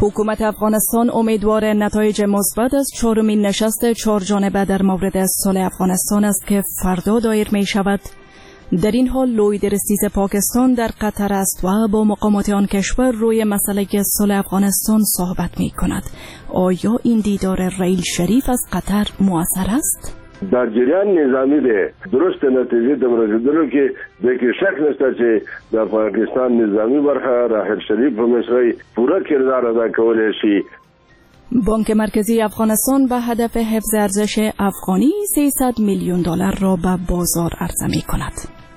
حکومت افغانستان امیدوار نتایج مثبت از چهارمین نشست چهارجانبه در مورد صلح افغانستان است که فردا دایر می شود. در این حال لوید رئیس پاکستان در قطر است و با مقامات آن کشور روی مسئله صلح افغانستان صحبت می کند. آیا این دیدار ریل شریف از قطر مؤثر است؟ در جریان نظامی ده درست نتیجه د رسیدلو کې د کې شک نشته چې د پاکستان نظامی برخه راحل شریف په مشرۍ پوره کردار ادا کولی شي. بانک مرکزی افغانستان به هدف حفظ ارزش افغانی $300 میلیون را به بازار عرضه می کند.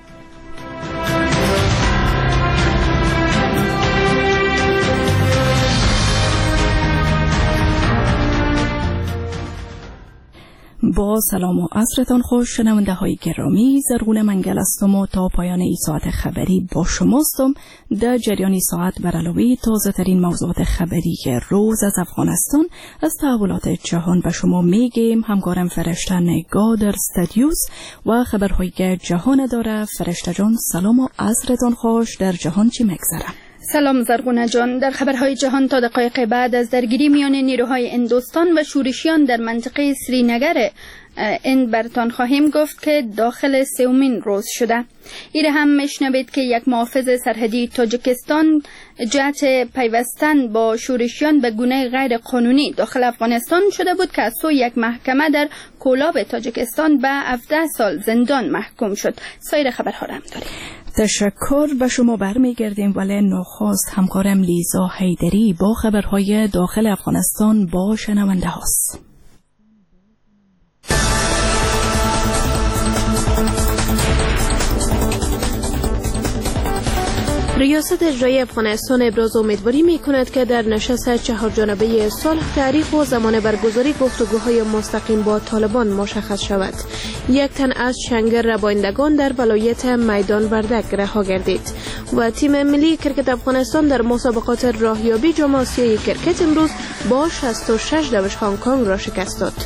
با سلام و عصرتان خوش شنونده های گرامی، زرغون منگل هستم و تا پایان این ساعت خبری با شماستم. در جریان ساعت بر علاوه تازه ترین موضوعات خبری روز از افغانستان از تحولات جهان به شما میگیم. همکارم فرشته نگاه در استودیوس و خبرهای جهان داره. فرشته جان سلام و عصرتان خوش. در جهان چی میگذره؟ سلام زرغونه جان. در خبرهای جهان تا دقایق بعد از درگیری میان نیروهای هندوستان و شورشیان در منطقه سرینگر این برتان خواهیم گفت که داخل سومین روز شده. ایره هم میشنوید که یک محافظ سرحدی تاجیکستان جهت پیوستن با شورشیان به گونه غیر قانونی داخل افغانستان شده بود که از سوی یک محکمه در کولاب تاجیکستان به 17 سال زندان محکوم شد. سایر خبرها را هم داریم. تشکر به شما برمیگردیم، ولی نخست همکارم لیزا حیدری با خبرهای داخل افغانستان با شنونده هاست. ریاست اجرایی افغانستان ابراز امیدواری می‌کند که در نشست چهارجانبه صلح تاریخ و زمان برگزاری گفتگوهای مستقیم با طالبان مشخص شود. یک تن از چنگر ربایندگان در ولایت میدان وردک رها گردید و تیم ملی کرکت افغانستان در مسابقات راهیابی جام آسیای کرکت امروز با 66 دوش هنگ کنگ را شکست داد.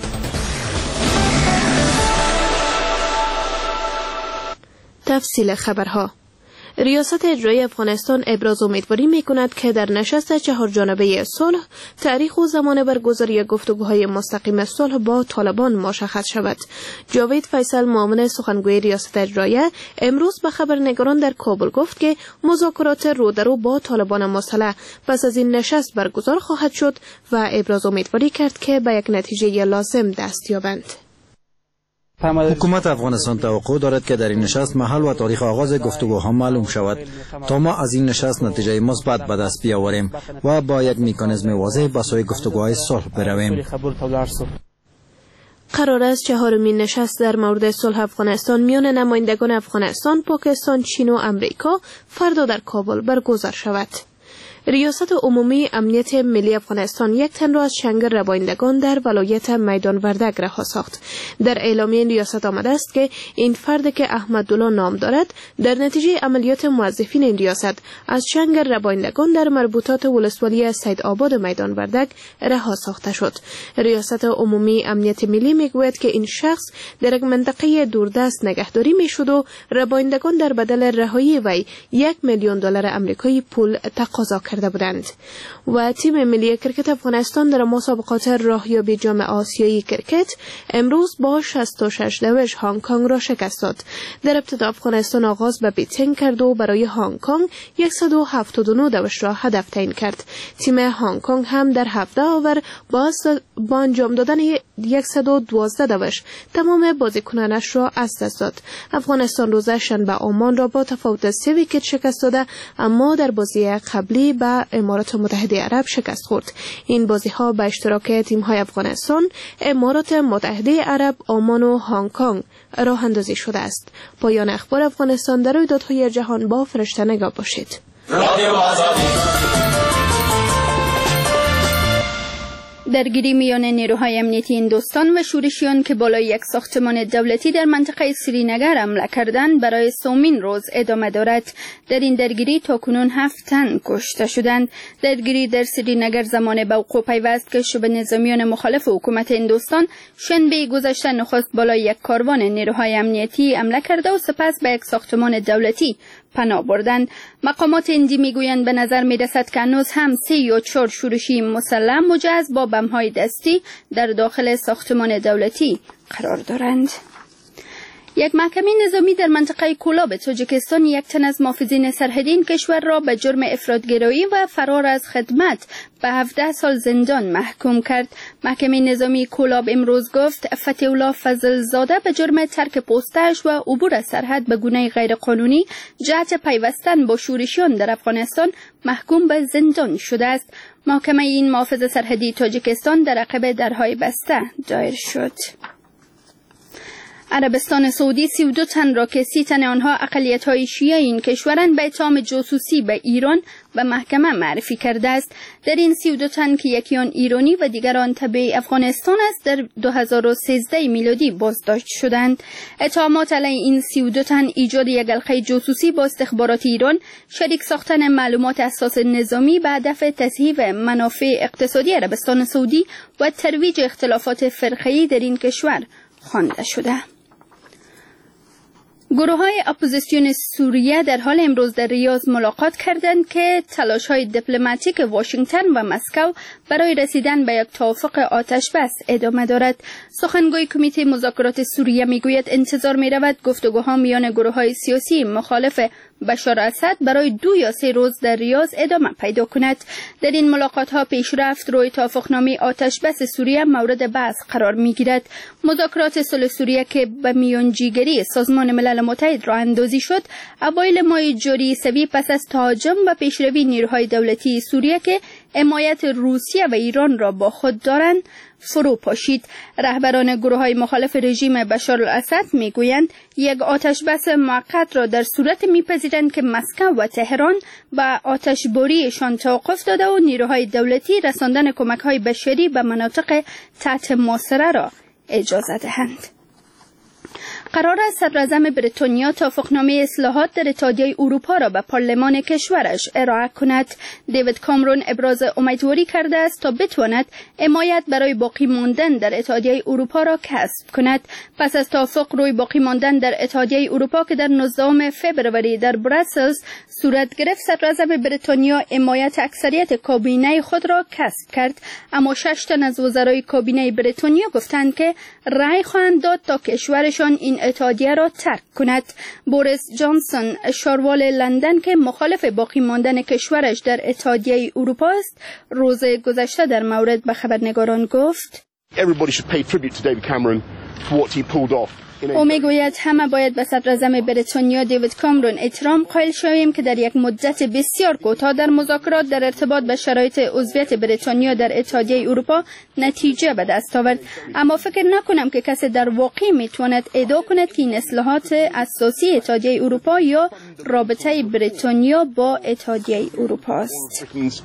تفصیل خبرها. ریاست اجرایی افغانستان ابراز امیدواری می‌کند که در نشست چهارجانبه صلح تاریخ و زمان برگزاری گفتگوهای مستقیم صلح با طالبان مشخص شود. جاوید فیصل معاون سخنگوی ریاست اجرایی امروز به خبرنگاران در کابل گفت که مذاکرات رودرو با طالبان مسلح پس از این نشست برگزار خواهد شد و ابراز امیدواری کرد که به یک نتیجه لازم دست یابند. حکومت افغانستان توقع دارد که در این نشست محل و تاریخ آغاز گفتگوها معلوم شود تا ما از این نشست نتیجه مثبت به دست بیاوریم و با یک مکانیزم واضح به سوی گفتگوهای صلح برویم. قرار است چهارمین نشست در مورد صلح افغانستان میان نمایندگان افغانستان، پاکستان، چین و امریکا فردا در کابل برگزار شود. ریاست عمومی امنیت ملی افغانستان یک تن را از چنگر ربایندگان در ولایت میدان وردک رها ساخت. در اعلامیه ریاست آمده است که این فرد که احمدالله نام دارد در نتیجه عملیات موظفین این ریاست از چنگر ربایندگان در مربوطات ولسوالی سید آباد میدان وردک رها ساخته شد. ریاست عمومی امنیت ملی میگوید که این شخص در یک منطقه دوردست نگهداری میشد و ربایندگان در بدل رهایی وی $1 میلیون آمریکایی پول تقاضا کرده بودند. و تیم ملی کرکت افغانستان در مسابقات راهیابی جام آسیایی کرکت امروز با 66 دوش هنگ کنگ را شکست داد. در ابتدا افغانستان آغاز به بیتینگ کرد و برای هنگ کنگ 179 دوش را هدف تعیین کرد. تیم هنگ کنگ هم در 17 اوور با انجام دادن 112 دوش تمام بازیکنانش را از دست داد. افغانستان روز شنبه عمان را با تفاوت 3 ویکت شکست داده، اما در بازی قبلی به امارات متحده عرب شکست خورد. این بازی ها به اشتراک تیم های افغانستان، امارات متحده عرب، عمان و هنگ کنگ راه اندازی شده است. پایان اخبار افغانستان در رویدادهای جهان با فرشته نگاه باشید. درگیری میان نیروهای امنیتی هندوستان و شورشیان که بالای یک ساختمان دولتی در منطقه سرینگر حمله کردند برای سومین روز ادامه دارد. در این درگیری تاکنون 7 تن کشته شدند. درگیری در سرینگر زمان به وقوع پیوست که شبه نظامیان مخالف حکومت هندوستان شنبه گذشته نخست بالای یک کاروان نیروهای امنیتی حمله کرده و سپس به یک ساختمان دولتی پناه بردند. مقامات هندی میگویند به نظر میرسد که هنوز هم 3 یا 4 شورشی مسلح مجهز با بم‌های دستی در داخل ساختمان دولتی قرار دارند. یک محکمه نظامی در منطقه کولاب تاجیکستان یک تن از محافظین سرحدی کشور را به جرم افراط‌گرایی و فرار از خدمت به 17 سال زندان محکوم کرد. محکمه نظامی کولاب امروز گفت فتح الله فضل زاده به جرم ترک پستش و عبور از سرحد به گونه غیرقانونی جهت پیوستن با شورشیان در افغانستان محکوم به زندان شده است. محکمه این محافظ سرحدی تاجیکستان در عقب درهای بسته دایر شد. عربستان سعودی 32 تن را که 30 تن آنها اقلیت‌های شیعه این کشورند به اتهام جاسوسی به ایران و محکمه معرفی کرده است. در این 32 تن که یکی آن ایرانی و دیگران تبع افغانستان است در 2013 میلادی بازداشت شدند. اتهامات علیه این 32 تن ایجاد یک حلقه جاسوسی با استخبارات ایران، شریک ساختن معلومات اساس نظامی به هدف تضعیف منافع اقتصادی عربستان سعودی و ترویج اختلافات فرقه‌ای در این کشور خوانده شده. گروه‌های اپوزیسیون سوریه در حال امروز در ریاض ملاقات کردند که تلاش‌های دیپلماتیک واشنگتن و مسکو برای رسیدن به یک توافق آتش‌بس ادامه دارد. سخنگوی کمیته مذاکرات سوریه میگوید انتظار می‌رود گفتگوها میان گروه‌های سیاسی مخالف بشار اسد برای 2 یا 3 روز در ریاض ادامه پیدا کند. در این ملاقات‌ها پیشرفت روی توافقنامه آتش‌بس سوریه مورد بحث قرار می‌گیرد. مذاکرات صلح سوریه که به میانجیگری سازمان ملل متحد راه اندازی شد، اوایل ماه جاری سوی پس از تهاجم و پیشروی نیروهای دولتی سوریه که حمایت روسیه و ایران را با خود دارند فرو پاشید. رهبران گروه‌های مخالف رژیم بشار الاسد میگویند یک آتش‌بس موقت را در صورت میپذیرند که مسکو و تهران به آتشباریشان توقف داده و نیروهای دولتی رساندن کمک‌های بشری به مناطق تحت محاصره را اجازه دهند. قرار است صدراعظم بریتانیا توافقنامه اصلاحات در اتحادیه اروپا را به پارلمان کشورش ارائه کند. دیوید کامرون ابراز امیدواری کرده است تا بتواند حمایت برای باقی ماندن در اتحادیه اروپا را کسب کند. پس از توافق روی باقی ماندن در اتحادیه اروپا که در 19 فوریه در بروسل صورت گرفت، صدراعظم بریتانیا حمایت اکثریت کابینه خود را کسب کرد، اما 6 تن از وزرای کابینه بریتانیا گفتند که رأی خواهند داد تا کشورشان این اتحادیه را ترک کند. بوریس جانسون شاروال لندن که مخالف باقی ماندن کشورش در اتحادیه اروپا است، روز گذشته در مورد به خبرنگاران گفت او میگوید همه باید به صدراعظم بریتانیا دیوید کامرون احترام قائل شویم که در یک مدت بسیار کوتاه در مذاکرات در ارتباط به شرایط عضویت بریتانیا در اتحادیه اروپا نتیجه به دست آورد، اما فکر نکنم که کسی در واقع میتواند ادعا کند که این اصلاحات اساسی اتحادیه اروپا یا رابطه بریتانیا با اتحادیه اروپا است.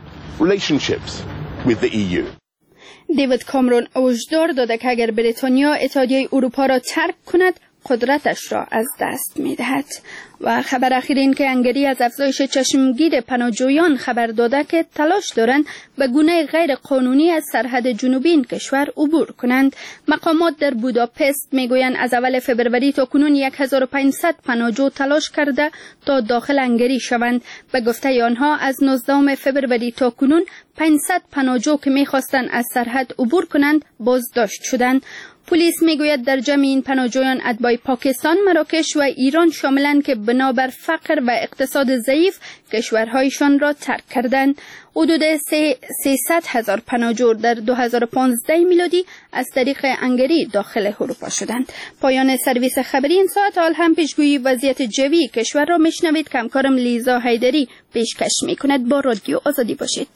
دیوید کامرون هشدار داده که اگر بریتانیا اتحادیه اروپا را ترک کند قدرتش را از دست می‌دهد. و خبر اخیر این که هنگری از افزایش چشمگیر پناهجویان خبر داده که تلاش دارند به گونه غیر قانونی از سرحد جنوبی این کشور عبور کنند. مقامات در بوداپست میگویند از اول فوریه تا کنون 1500 پناهجو تلاش کرده تا داخل هنگری شوند. به گفته آنها از 19 فوریه تا کنون 500 پناهجو که می‌خواستند از سرحد عبور کنند بازداشت شدند. پلیس میگوید در جمع این پناهجویان اتباع پاکستان، مراکش و ایران شاملند که بنابر فقر و اقتصاد ضعیف کشورهایشان را ترک کردند. حدود 300,000 پناهجو در 2015 میلادی از طریق هنگری داخل اروپا شدند. پایان سرویس خبری این ساعت. حال هم پیشگویی وضعیت جوی کشور را میشنوید که همکارم لیزا حیدری پیشکش میکند. با رادیو آزادی باشید.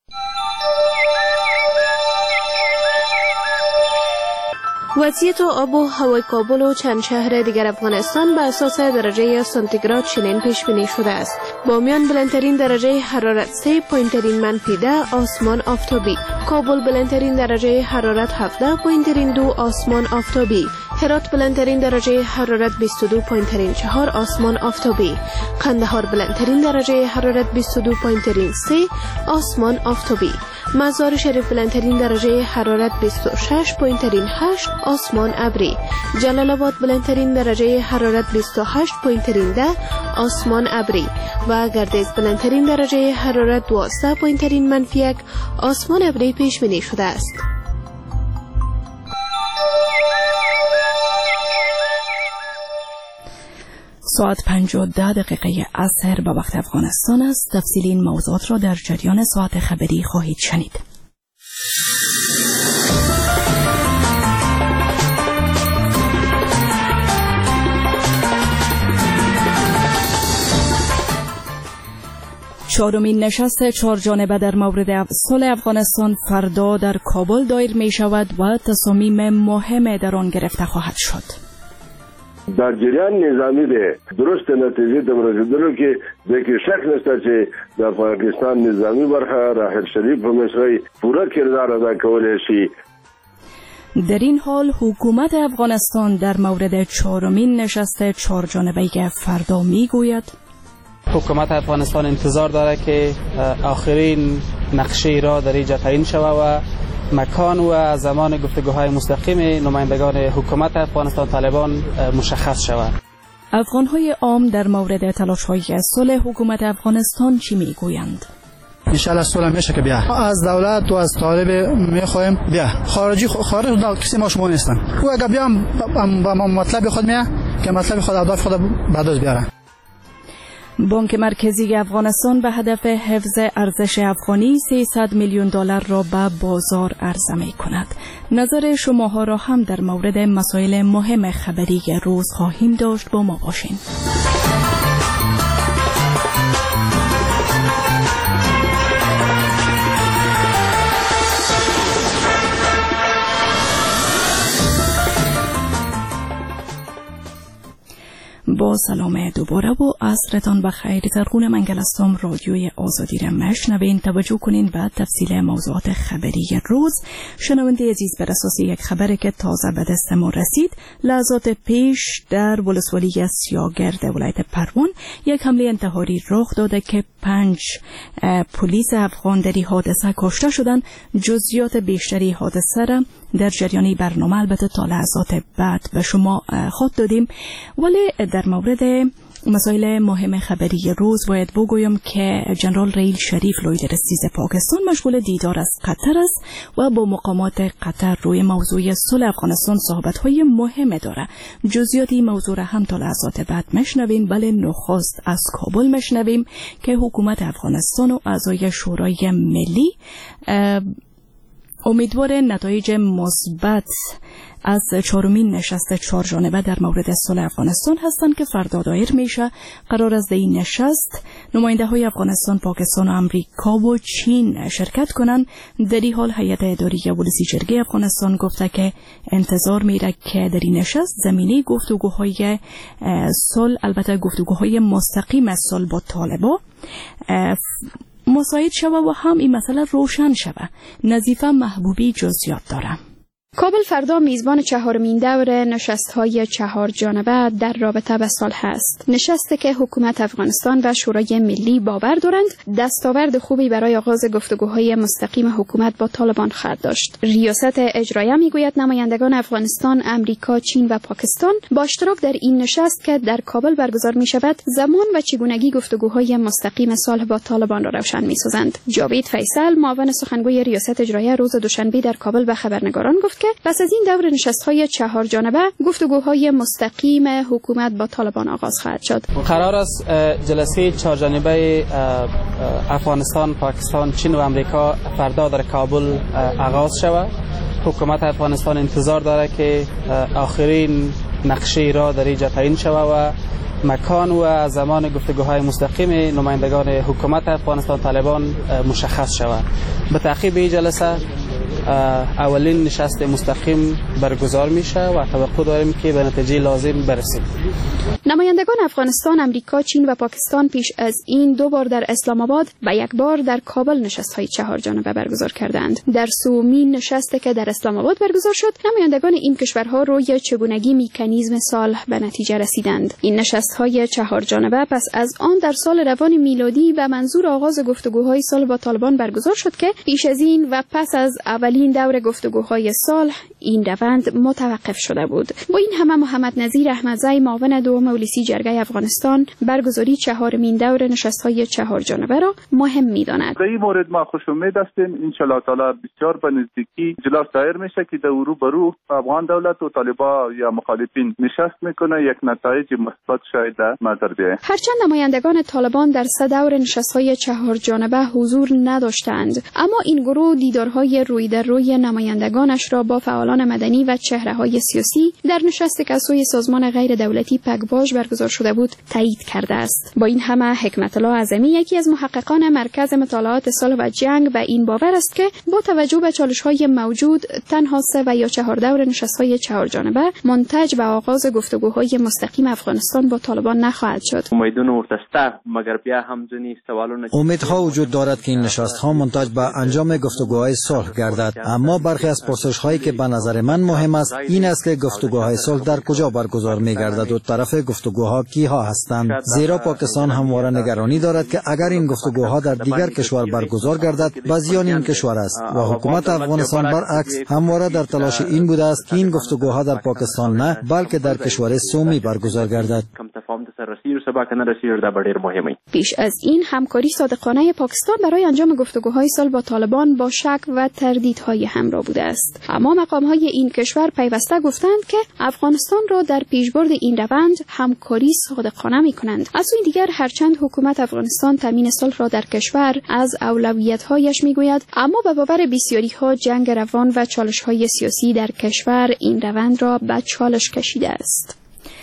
وضعیت آب و هوای کابل و چند شهر دیگر افغانستان به اساس درجه سانتیگراد چنین پیش بینی شده است: بامیان بلندترین درجه حرارت 3، پایینترین منفی 10، آسمان آفتابی. کابل بلندترین درجه حرارت 17، پایینترین 2، آسمان آفتابی. هرات بلندترین درجه حرارت 22 پایین ترین 4 آسمان آفتابی. قندهار بلندترین درجه حرارت 22 پایین ترین 3 آسمان آفتابی. مزار شریف بلندترین درجه حرارت 26 پایین ترین 8 آسمان ابری. جلال آباد بلندترین درجه حرارت 28 پایین ترین 10 آسمان ابری و گردیز بلندترین درجه حرارت 12 پایین ترین -1 آسمان ابری پیش بینی شده است. ساعت 5:10 عصر به وقت افغانستان است. تفصیل این موضوعات را در جریان ساعت خبری خواهید شنید. چهارمین نشست چهارجانبه در مورد صلح افغانستان فردا در کابل دایر می شود و تصامیم مهم در آن گرفته خواهد شد. در جریان نظامی ده درست نتیجه در رسیدلو که دیگه شک نشته که در پاکستان نظامی برخه راحل شریف په مصری پورا کردار ادا کولی شي. در این حال حکومت افغانستان در مورد چهارمین نشست چهارجانبه فردا میگوید حکومت افغانستان انتظار داره که آخرین نقشه را در اینجا تعیین شود و مکان و زمان گفتگوهای مستقیم نمایندگان حکومت افغانستان طالبان مشخص شود. افغانهای عام در مورد تلاش‌های صلح حکومت افغانستان چی میگویند؟ انشالله صلح میشه که بیا از دولت و از طالب میخوایم بیا خارج کسی ما شما نیستن او اگه بیام با مطلب خود میاد که مطلب خود اهداف خود بعد بیاره. بانک مرکزی افغانستان به هدف حفظ ارزش افغانی $300 میلیون را به بازار عرضه می کند. نظر شماها را هم در مورد مسائل مهم خبری روز خواهیم داشت. با ما باشین. با سلام دوباره و عصرتان بخیر. زرغون منگل هستم. رادیوی آزادی را میشنوین. توجه کنین به تفصیل موضوعات خبری روز. شنونده عزیز، بر اساس یک خبری که تازه به دست ما رسید، لحظات پیش در ولسوالی سیاگرد ولایت پروان یک حمله انتحاری رخ داده که 5 پلیس افغان در این حادثه کشته شدند. جزئیات بیشتری حادثه را در جریان برنامه البته تا لحظات بعد به شما خود دادیم، ولی در مورد مسائل مهم خبری روز باید بگویم که جنرال ریل شریف لوی رئیس پاکستان مشغول دیدار از قطر است و با مقامات قطر روی موضوع صلح افغانستان صحبت‌های مهم داره. جزئیات این موضوع را هم تا لحظات بعد میشنویم، بله نخست از کابل میشنویم که حکومت افغانستان و اعضای شورای ملی امیدوار نتایج مثبت از چهارمین نشست چهارجانبه در مورد صلح افغانستان هستند که فردا دایر میشه. قرار است در این نشست نماینده های افغانستان، پاکستان و امریکا و چین شرکت کنند. در این حال هیئت اداری ولسی جرگه افغانستان گفته که انتظار میره که در این نشست زمینه گفتگوهای صلح، البته گفتگوهای مستقیم از صلح با طالبان مساعد شوه و هم این مسئله روشن شوه. نظیفه محبوبی جزئیات داره. کابل فردا میزبان چهارمین دور نشست‌های چهارجانبه در رابطه با صلح است. نشستی که حکومت افغانستان و شورای ملی باور دارند دستاورد خوبی برای آغاز گفتگوهای مستقیم حکومت با طالبان خواهد داشت. ریاست اجرایه میگوید نمایندگان افغانستان، امریکا، چین و پاکستان با اشتراک در این نشست که در کابل برگزار می‌شود، زمان و چگونگی گفتگوهای مستقیم صلح با طالبان را روشن می‌سازند. جاوید فیصل، معاون سخنگوی ریاست اجرایه، روز دوشنبه در کابل به خبرنگاران گفت که پس از این دور نشست‌های چهارجانبه گفتگوهای مستقیم حکومت با طالبان آغاز خواهد شد. قرار است جلسه چهارجانبه افغانستان، پاکستان، چین و امریکا فردا در کابل آغاز شود. حکومت افغانستان انتظار داره که آخرین نقشه را در اینجا تعیین شود و مکان و زمان گفتگوهای مستقیم نمایندگان حکومت افغانستان طالبان مشخص شود. به تعقیب این جلسه اولین نشست مستقیم برگزار میشه و توقع داریم که به نتیجه لازم برسیم. نمایندگان افغانستان، امریکا، چین و پاکستان پیش از این 2 بار در اسلام آباد و 1 بار در کابل نشست‌های 4 جانبه برگزار کردند. در سومین نشستی که در اسلام آباد برگزار شد، نمایندگان این کشورها روی چگونگی مکانیزم صلح به نتیجه رسیدند. این نشست‌های 4 جانبه پس از آن در سال روان میلادی به منظور آغاز گفتگوهای صلح با طالبان برگزار شد که پیش از این و پس از اولین دور گفتگوهای صلح این روند متوقف شده بود. با این همه محمد نظیر احمدزی، معاون دوم مجلسی جرگه افغانستان، برگزاری 4مین دور نشست‌های 4 جانبه را مهم می‌داند. در این مورد ما خوشامد هستیم. ان شاء الله تعالی بسیار به نزدیکی جلوه دایر میشه که در روبرو افغان دولت و طالبان یا مخالفین نشست میکنه، یک نتایج مثبت شاید نظر بیاید. هرچند نمایندگان طالبان در 3 دور نشست‌های 4 جانبه حضور نداشتند، اما این گروه دیدارهای روی در روی نمایندگانش را با فعالان مدنی و چهره‌های سیاسی در نشستی که از سوی سازمان غیر دولتی پگباش برگزار شده بود تایید کرده است. با این همه حکمت الله اعظمی، یکی از محققان مرکز مطالعات صلح و جنگ، به این باور است که با توجه به چالش‌های موجود تنها 3 و یا 4 دور نشست‌های 4 جانبه منتج به آغاز گفتگوهای مستقیم افغانستان با طالبان نخواهد شد. امیدها وجود دارد که این نشست‌ها منتج به انجام گفتگوهای صلح گردد، اما برخی از پرسش‌هایی که به نظر من مهم است این است که گفتگوهای صلح در کجا برگزار می‌گردد و طرف گفتگوها کیها هستند، زیرا پاکستان همواره نگرانی دارد که اگر این گفتگوها در دیگر کشور برگزار گردد به زیان این کشور است و حکومت افغانستان برعکس همواره در تلاش این بوده است که این گفتگوها در پاکستان نه بلکه در کشور سومی برگزار گردد. پیش از این همکاری صادقانه پاکستان برای انجام گفتگوهای صلح با طالبان با شک و تردیدهای همراه بوده است، اما مقام‌های این کشور پیوسته گفتند که افغانستان را در پیشبرد این روند همکاری صادقانه می‌کنند. از سوی دیگر هرچند حکومت افغانستان تامین صلح را در کشور از اولویت‌هایش می‌گوید، اما به باور بسیاری‌ها جنگ روان و چالش‌های سیاسی در کشور این روند را به چالش کشیده است.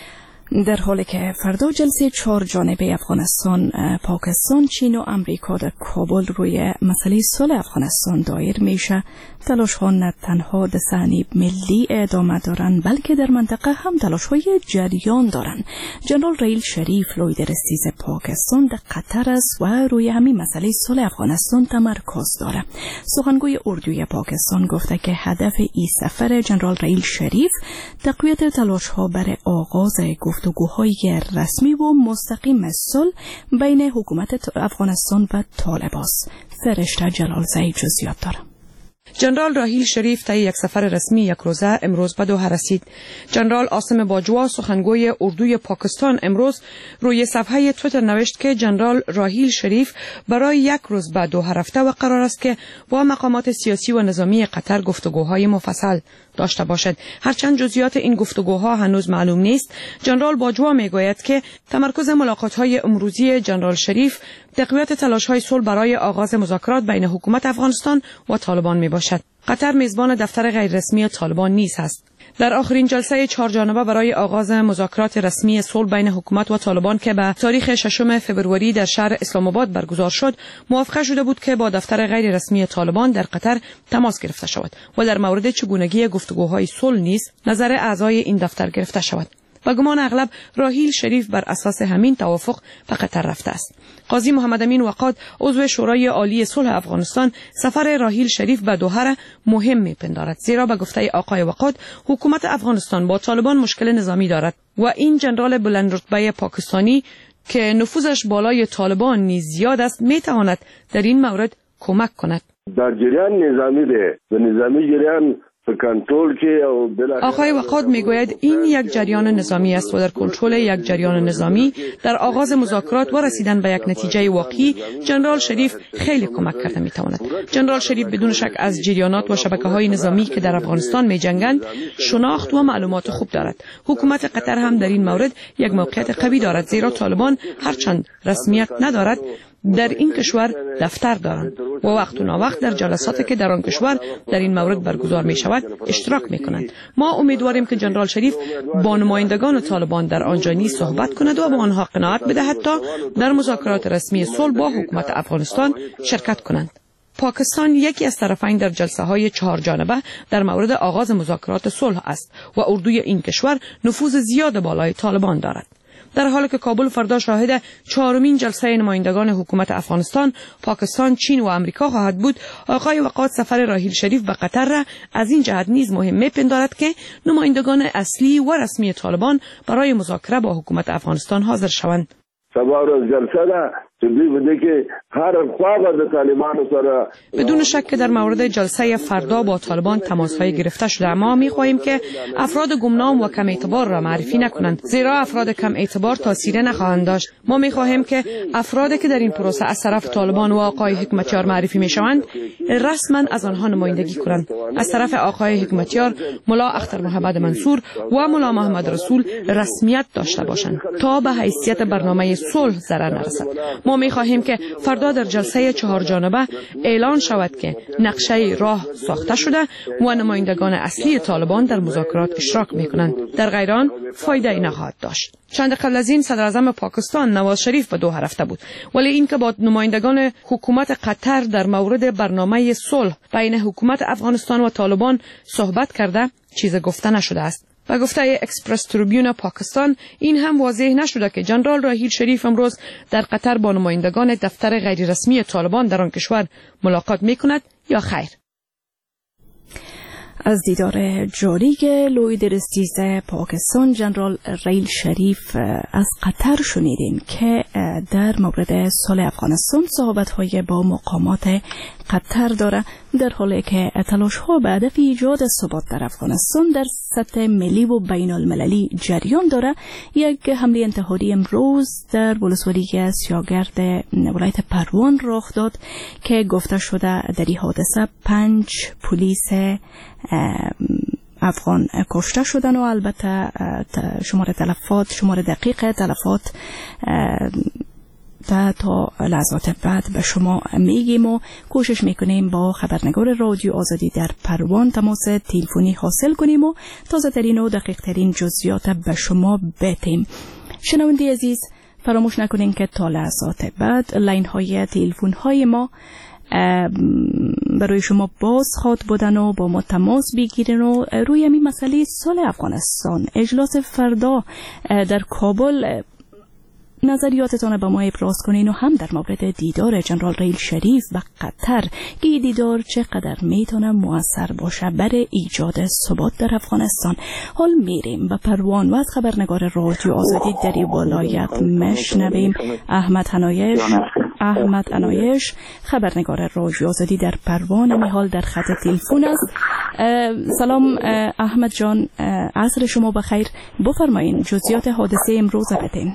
در حالی که فردا جلسه 4 جانبه افغانستان، پاکستان، چین و امریکا در کابل روی مسئله صلح افغانستان دایر میشه، تلاش‌ها نه تنها در صحنه ملی ادامه دارند بلکه در منطقه هم تلاش‌های جریان دارند. جنرال رحیل شریف، لوی درستیز پاکستان، در قطر است و روی همین مسئله صلح افغانستان تمرکز داره. سخنگوی اردوی پاکستان گفته که هدف این سفر جنرال رحیل شریف تقویت تلاش‌ها برای آغاز گفتگوهای رسمی و مستقیم صلح بین حکومت افغانستان و طالبان است. فرشته جلالزی جزئیات داره. جنرال رحیل شریف طی یک سفر رسمی 1 روزه امروز به دوحه رسید. جنرال عاصم باجوا، سخنگوی اردوی پاکستان، امروز روی صفحه تویتر نوشت که جنرال رحیل شریف برای 1 روز به دوحه رفته و قرار است که با مقامات سیاسی و نظامی قطر گفتگوهای مفصل داشته باشد. هرچند جزئیات این گفتگوها هنوز معلوم نیست، جنرال باجوا میگوید که تمرکز ملاقات‌های امروزی جنرال شریف تقویت تلاش‌های صلح برای آغاز مذاکرات بین حکومت افغانستان و طالبان میباشد. قطر میزبان دفتر غیررسمی طالبان نیز است. در آخرین جلسه 4 جانبه برای آغاز مذاکرات رسمی صلح بین حکومت و طالبان که به تاریخ 6 فوریه در شهر اسلام آباد برگزار شد، موافقه شده بود که با دفتر غیر رسمی طالبان در قطر تماس گرفته شود و در مورد چگونگی گفتگوهای صلح نیز نظر اعضای این دفتر گرفته شود. به گمان اغلب رحیل شریف بر اساس همین توافق به قطر رفته است. قاضی محمد امین وقاد، عضو شورای عالی صلح افغانستان، سفر رحیل شریف به دوحه را مهم می‌پندارد، زیرا به گفته آقای وقاد حکومت افغانستان با طالبان مشکل نظامی دارد و این جنرال بلند رتبه پاکستانی که نفوذش بالای طالبان نیز زیاد است می‌تواند در این مورد کمک کند. در جریان نظامی به نظامی جریان آقای وقاد میگوید این یک جریان نظامی است و در کنترل یک جریان نظامی در آغاز مذاکرات و رسیدن به یک نتیجه واقعی جنرال شریف خیلی کمک کرده میتواند. جنرال شریف بدون شک از جریانات و شبکه‌های نظامی که در افغانستان میجنگند شناخت و معلومات خوب دارد. حکومت قطر هم در این مورد یک موقعیت قوی دارد، زیرا طالبان هرچند رسمیت ندارد در این کشور دفتر دارند و وقت و ناوقت در جلساتی که در آن کشور در این مورد برگزار می شود اشتراک می کنند. ما امیدواریم که جنرال شریف با نمایندگان طالبان در آنجا نیز صحبت کند و به آنها قناعت بدهد تا در مذاکرات رسمی صلح با حکومت افغانستان شرکت کنند. پاکستان یکی از طرفین در جلسه های 4 جانبه در مورد آغاز مذاکرات صلح است و اردوی این کشور نفوذ زیاد بالای طالبان دارد. در حالی که کابل فردا شاهد 4مین جلسه نمایندگان حکومت افغانستان، پاکستان، چین و آمریکا خواهد بود، آقای وقات سفر راحیل شریف به قطر را از این جهت نیز مهم می‌پندارد که نمایندگان اصلی و رسمی طالبان برای مذاکره با حکومت افغانستان حاضر شوند. سبا روز جلسه ده چیزی بوده که هر خواه به طالبان سره بدون شک که در مورد جلسه فردا با طالبان تماس‌های گرفته شده، اما می‌خواهیم که افراد گمنام و کم اعتبار را معرفی نکنند، زیرا افراد کم اعتبار تاثیر نخواهند داشت. ما می‌خواهیم که افرادی که در این پروسه از طرف طالبان و آقای حکمتیار معرفی می‌شوند رسما از آنها نمایندگی کنند. از طرف آقای حکمتیار ملا اختر محمد منصور و ملا محمد رسول رسمیت داشته باشند تا به حیثیت برنامه صلح ضرر نرسد. ما می‌خواهیم که فردا در جلسه 4 جانبه اعلان شود که نقشه راه ساخته شده و نمایندگان اصلی طالبان در مذاکرات اشتراک می‌کنند. در غیر آن فایده نخواهد داشت. چند قبل از این صدر اعظم پاکستان نواز شریف به دوحه رفته بود، ولی این که با نمایندگان حکومت قطر در مورد برنامه صلح بین حکومت افغانستان و طالبان صحبت کرده چیز گفته نشده است. و گفته اکسپرس تریبیون پاکستان این هم واضح نشده که جنرال راحیل شریف امروز در قطر با نمایندگان دفتر غیررسمی طالبان در آن کشور ملاقات می‌کند یا خیر. از دیدار جاری لوی درستیز پاکستان جنرال راحیل شریف از قطر شنیدیم که در مورد صلح افغانستان صحبت‌های با مقامات قطر داره، در حالی که تلاش‌ها به هدف ایجاد ثبات در افغانستان در سطح ملی و بین المللی جریان داره. یک حمله انتحاری امروز در ولسوالی سیاگرد ولایت پروان رخ داد که گفته شده در این حادثه 5 پلیس افغان کشته شدن و البته شمار دقیق تلفات تا لحظات بعد به شما میگیم و کوشش میکنیم با خبرنگار رادیو آزادی در پروان تماس تلفنی حاصل کنیم و تازه ترین و دقیق ترین جزئیات به شما بدیم. شنونده عزیز، فراموش نکنین که تا لحظات بعد لاین های تلفن های ما برای شما باز خواد بودن و با ما تماس بگیرن و روی همین مسئله صلح افغانستان، اجلاس فردا در کابل نظریاتتان به ما ابراز کنین و هم در مورد دیدار جنرال راحیل شریف به قطر که دیدار چقدر میتونه مؤثر باشه برای ایجاد ثبات در افغانستان. حال میریم به پروان و از خبرنگار رادیو آزادی در این ولایت مشنویم احمد عنایش خبرنگار رادیو آزادی در پروان می حال در خط تلفن است. سلام احمد جان، عصر شما بخیر. بفرمایین جزئیات حادثه امروز بدین.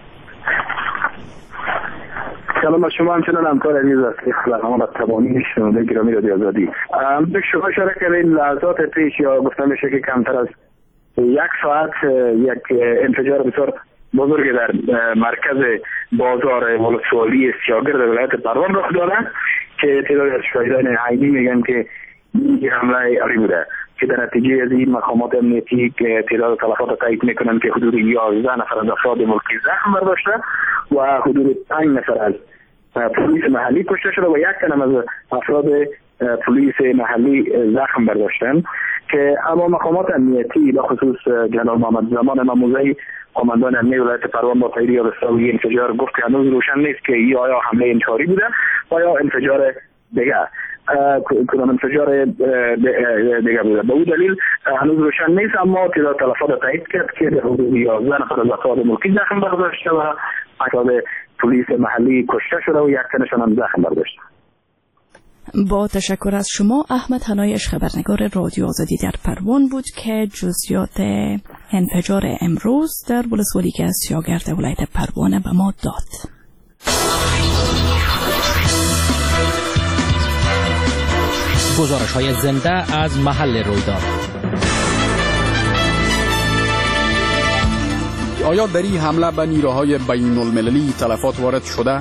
سلام بر شما، همچنان همکار عزیز است اخلاقام و تمامی شنونده گرامی رادیو آزادی. به شما اشاره کردین لحظات پیش یا گفتم میشه که کمتر از 1 ساعت یک انفجار بسیار بزرگ در مرکز بازار ولسوالی سیاگرد ولایت پروان رخ داده که تعداد از شاهدان عینی میگن که این حمله آری بوده که در نتیجه از این مقامات امنیتی که تعداد تلفات تایید میکنن که حدود 11 نفر از افراد ملکی زخم برداشته و حدود 5 نفر از پلیس محلی کشته شده و 1 تن از افراد پلیس محلی زخم برداشتن که اما مقامات امنیتی به خصوص جنرال محمد زمان مموزهی قماندان امنیتی ولایت پروان با تایید راستاوی انفجار گفت که هنوز روشن نیست که یا حمله انفجاری بوده و یا انفجار دیگه کدام انفجار دیگه بوده. به او دلیل هنوز روشن نیست، اما تعداد تلفات تایید کرد که در حدود 11 نفر از افراد ملکی زخم برداشته و افراد پلیس محلی کشته شده و 1 تنشان هم زخم برداشته. با تشکر از شما احمد عنایش خبرنگار رادیو آزادی در پروان بود که جزئیات انفجار امروز در ولسوالی سیاگرد ولایت پروان به ما داد. گزارش‌های زنده از محل رویداد. آیا در این حمله به نیروهای بین المللی تلفات وارد شده؟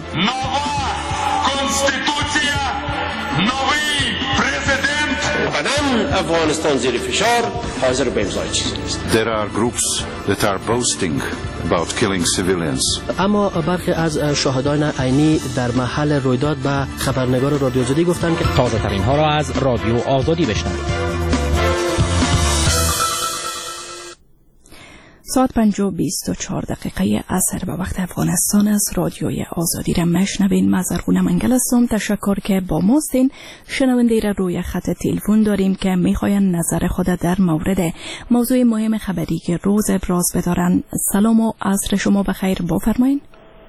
افغانستان زیر فشار حاضر به امضای چیزی نیست. There are groups that are boasting about killing civilians. اما برخی از شاهدان عینی در محل رویداد به خبرنگار رادیو آزادی گفتند که تازه ترین ها را از رادیو آزادی بشنوید. ساعت 5:24 عصر به وقت افغانستان از رادیوی آزادی را مشنوین. من زرغونه منگل هستم. تشکر که با ماستین. شنونده را روی خط تلفن داریم که میخواین نظر خود در مورد موضوع مهم خبری که روز ابراز بدارن. سلام و عصر شما بخیر، بفرمایید.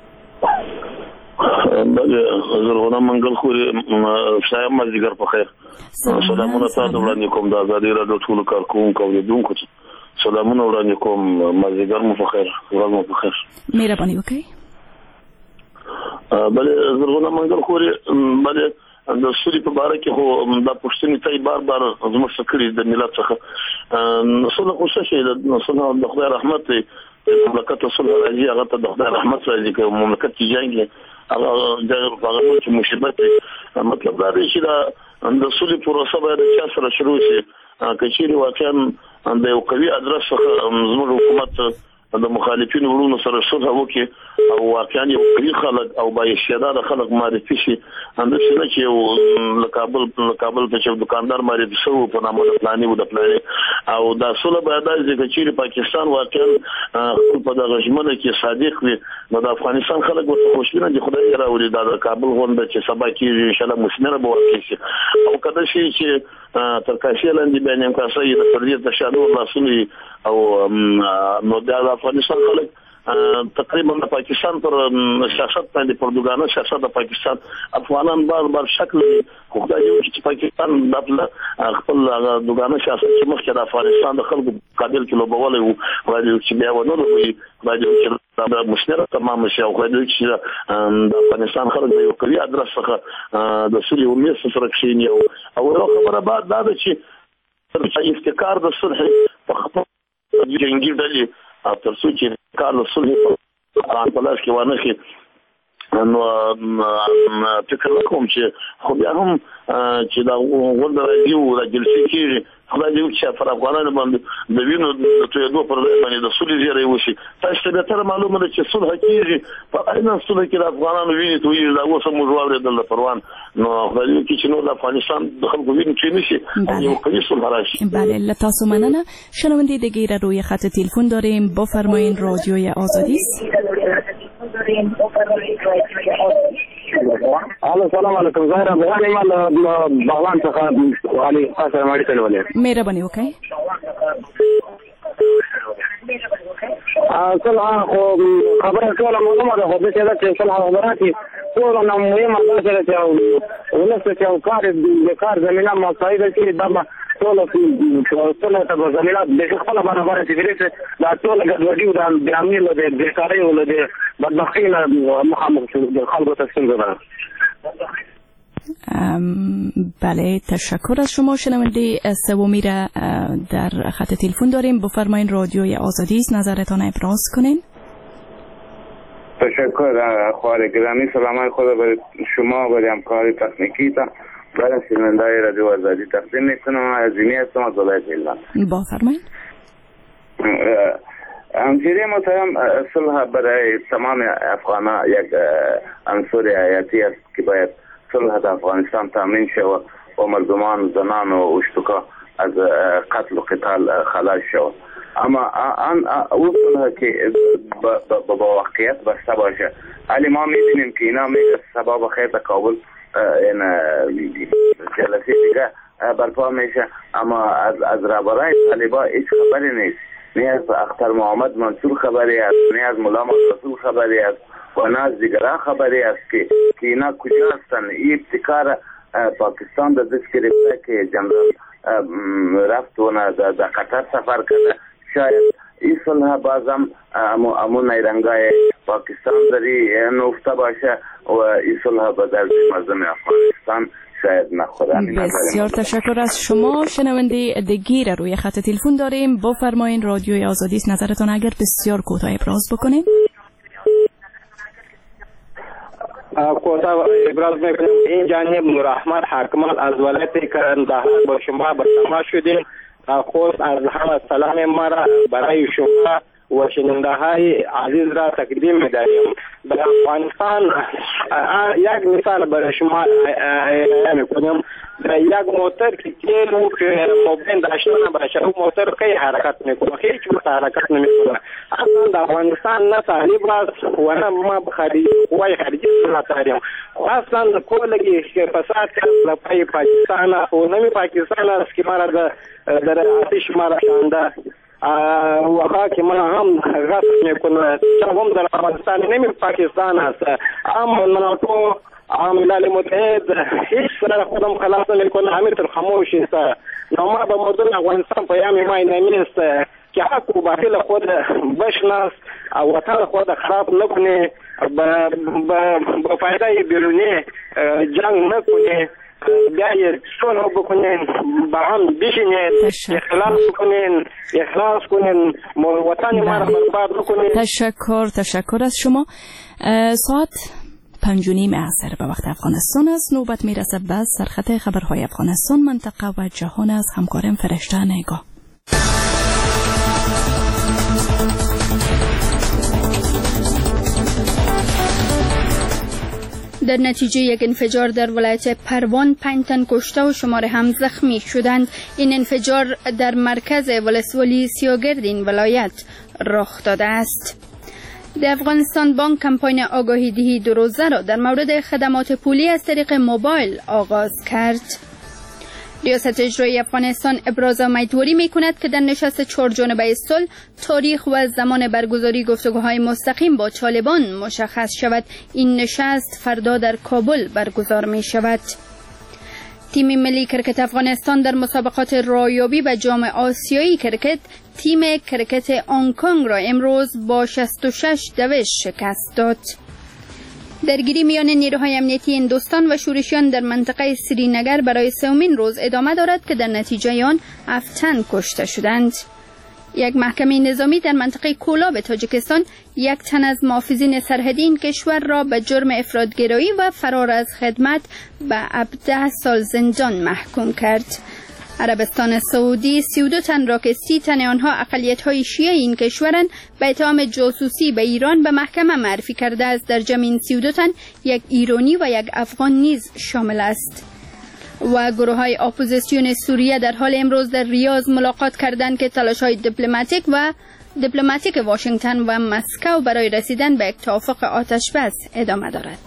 بله، زرغونه منگل خوری شایم مازدیګر په خیر. سلامونه تاسو وړاندې کوم د آزادي راډیو ټولو کارکوونکو او لیدونکو ته. سلامونه وړاندې کوم، مازدیګر مو په خیر، ورځ مو په خیر. مهرباني وکړئ. بله زرغونه منگل خوری، بله د سوري په باره کې خو دا پوښتنې ته بار بار زموږ څخه کړي د ملت څخه. صلح خوشا شي د صلح د خدای رحمت دی. مملکت صلح راځي هغه ته د خدای رحمت راځي که مملکت کې جنګ هغه هغه چې مصیبت دی. مطلب دا دی چې د صلح پروسه باید چا سره شروع شي. که چیرې واقعا د یو قوي ادرس څخه زموږ حکومت د مخالفینو ورونو سره صلح وکړي او واقعا یو قوي خلک او با استعداده خلک معرفي شي. همداسې نه چې یو له کابل ته چې دکاندار معرفي شوی په نامه د پلاني و د پلاني او دا صلح باید داسې که چیرې پاکستان واقعا په دغه ژمنه کې صادق وي نو د افغانستان خلک ورته خوشبینه دي. خدای راولي دا د کابل غونډه چې سبا کېږي انشاءالله مثمره به واقع شي. او که داسې چې تر کاسې لاندې بیا نیمکاسه یې د تردید د شانور لاسونه او نو د افغانستان خلک تقریبا د پاکستان پر سیاست باندې پر دوګانه سیاست د پاکستان افغانان بار شک لري. خو خدای دې وکړي چې پاکستان د خپل دوګانه سیاست چې مخکې د افغانستان د خلکو قابل کې لوبولی وو خدای دې چې بیا ونه لوبوي. خدای دې چې دا مثمره تمام شي او خدای دې چې د افغانستان خلک د یو قوي ادرس څخه د سولې امید سره کښېني. او یو خبره بعد دا ده چې افتکار د صلح په خپل جنګي ډلې تر څو چې کار له صلح په لاس کې وانه شي نو فکر کوم چې خو بیا هم چې دا غونډه راځي او د جلسې کېږي خدای دې وکړي چې پر افغانانو باندې د وینو د تویېدو پر ځای باندې د صلح زیری وشي. تاسو ته بهتره معلومه ده چې صلح کېږي په عین صلح کې د افغانانو وینې تویېږي. دا اوس هم موږ واورېدل د پروان. نو خدای دې وکړي چې نور د افغانستان د خلکو وینې تویې نه شي او یو قوي صلح راشي. بله، له تاسو مننه. شنونده دیگه را روی خط تلفن داریم. بفرمایید. رادیوی آزادی است. السلام علیکم. زهره بغانی مال بغلان څخه علي خاصه ماړي تلولې. مهرباني وکړئ. صلح خو خبره ټوله معلومه ده، خو داسې ده چې صلح خبراتي ټوله نه مهمه دا چې ولس چې یو د کار زمینه مساعده شي دا به ټوله ټوله ته به زمینه د خپله برابره شي. دا ټوله ګډوډي او د امني له بېکارۍ او له بدبختۍ نه مخامخ شو د خلکو ته ستونزه ده. بله، تشکر از شما. شنونده سومی را در خط تلفن داریم. بفرمایید. رادیوی آزادی است، نظرتان ابراز کنین. تشکر خواهر گرامی. سلامای خدا به شما و همکار تکنیکی تا برای شنونده رادیو آزادی تقدیم میکنم. از اینی هستم از ولایت هلمند. بفرمایید. همچنین محترم، صلح برای تمام افغانان یک عنصر حیاتی است که باید صلح در افغانستان تامین شود و مردمان، زنان و اشتکا از قتل و قتال خلاص شود. اما او صلح که با واقعیت بسته باشه. ولی ما می‌بینیم که اینا میگه سبب خیر کابل این جلسه دیگه برپا میشه، اما از رهبران طالبان هیچ خبری نیست. نه از اختر محمد منصور خبری است، نه از مولا رسول خبری است و نه از دیگران خبری است که اینا کجا هستند. این ابتکار پاکستان در دست گرفته که جنرال رفت و در قطر سفر کرده. شاید این صلح بازم امون نیرنگای پاکستان داری نفته باشه و این صلح به درد مردم افغانستان شاید نخوره. بسیار تشکر از شما. شنونده دیگه روی خط تلفن داریم. بفرمایید. رادیوی آزادی است، نظرتان اگر بسیار کوتاه ابراز بکنید. کوتاه ابراز میکنم. این جانب نور احمد حاکمان از ولایت کندهار با شما شدیم. خود از همه سلام مرا برای شما و شنونده عزیز را تقدیم می‌داریم. در افغانستان یک مثال برای شما ارائه می‌کنم. یک موتور که تیل و که مبین داشته باشه اون موتور کی حرکت میکنه، هیچ وقت حرکت نمیکنه. اصلا در افغانستان نه طالب است و نه ما قوای خارجی داریم. اصلا کلگی که فساد کرد پای پاکستان و نمی پاکستان است که ما در آتش ما را شانده و خاک ما هم غصب میکنه. هم در افغانستان نمی پاکستان است، اما ناتو ملل متحد هیچ سر خودم خلاص نمیکنه، همینطور خاموش است. ما به مردم افغانستان پیام ما این است که حق و باطل خود بشناس، وطن خود خراب نکنه، با فایده بیرونی جنگ نکنه، بیایید صلح بکنین، با هم بشینید، اخلاص کنین، وطن ما را برباد نکنین. تشکر از شما. ساعت 5:30 عصر به وقت افغانستان است. نوبت میرسه به سرخط خبرهای افغانستان، منطقه و جهان از همکارم فرشته نگاه. در نتیجه یک انفجار در ولایت پروان 5 تن کشته و شمار هم زخمی شدند. این انفجار در مرکز ولسوالی سیاگرد این ولایت رخ داده است. در افغانستان بانک کمپاین آگاهی دهی 2 روزه را در مورد خدمات پولی از طریق موبایل آغاز کرد. ریاست اجرایی افغانستان ابراز امیدواری می‌کند که در نشست 4 جانبه صلح تاریخ و زمان برگزاری گفتگوهای مستقیم با طالبان مشخص شود. این نشست فردا در کابل برگزار می‌شود. تیم ملی کرکت افغانستان در مسابقات رایابی و جام آسیایی کرکت تیم کرکت هنگ کنگ را امروز با 66-20 شکست داد. درگیری میان نیروهای امنیتی هندوستان و شورشیان در منطقه سرینگر برای 3مین روز ادامه دارد که در نتیجه آن 7 تن کشته شدند. یک محکمه نظامی در منطقه کولاب تاجیکستان 1 تن از محافظین سرحدی این کشور را به جرم افراط‌گرایی و فرار از خدمت به 17 سال زندان محکوم کرد. عربستان سعودی 32 تن را که 30 تن آنها اقلیت‌های شیعه این کشورند به اتهام جاسوسی به ایران به محکمه معرفی کرده است. در جمع این 32 تن 1 ایرانی و 1 افغان نیز شامل است. و گروه‌های اپوزیسیون سوریه در حال امروز در ریاض ملاقات کردند که تلاش‌های دیپلماتیک واشنگتن و مسکو برای رسیدن به یک توافق آتش‌بس ادامه دارد.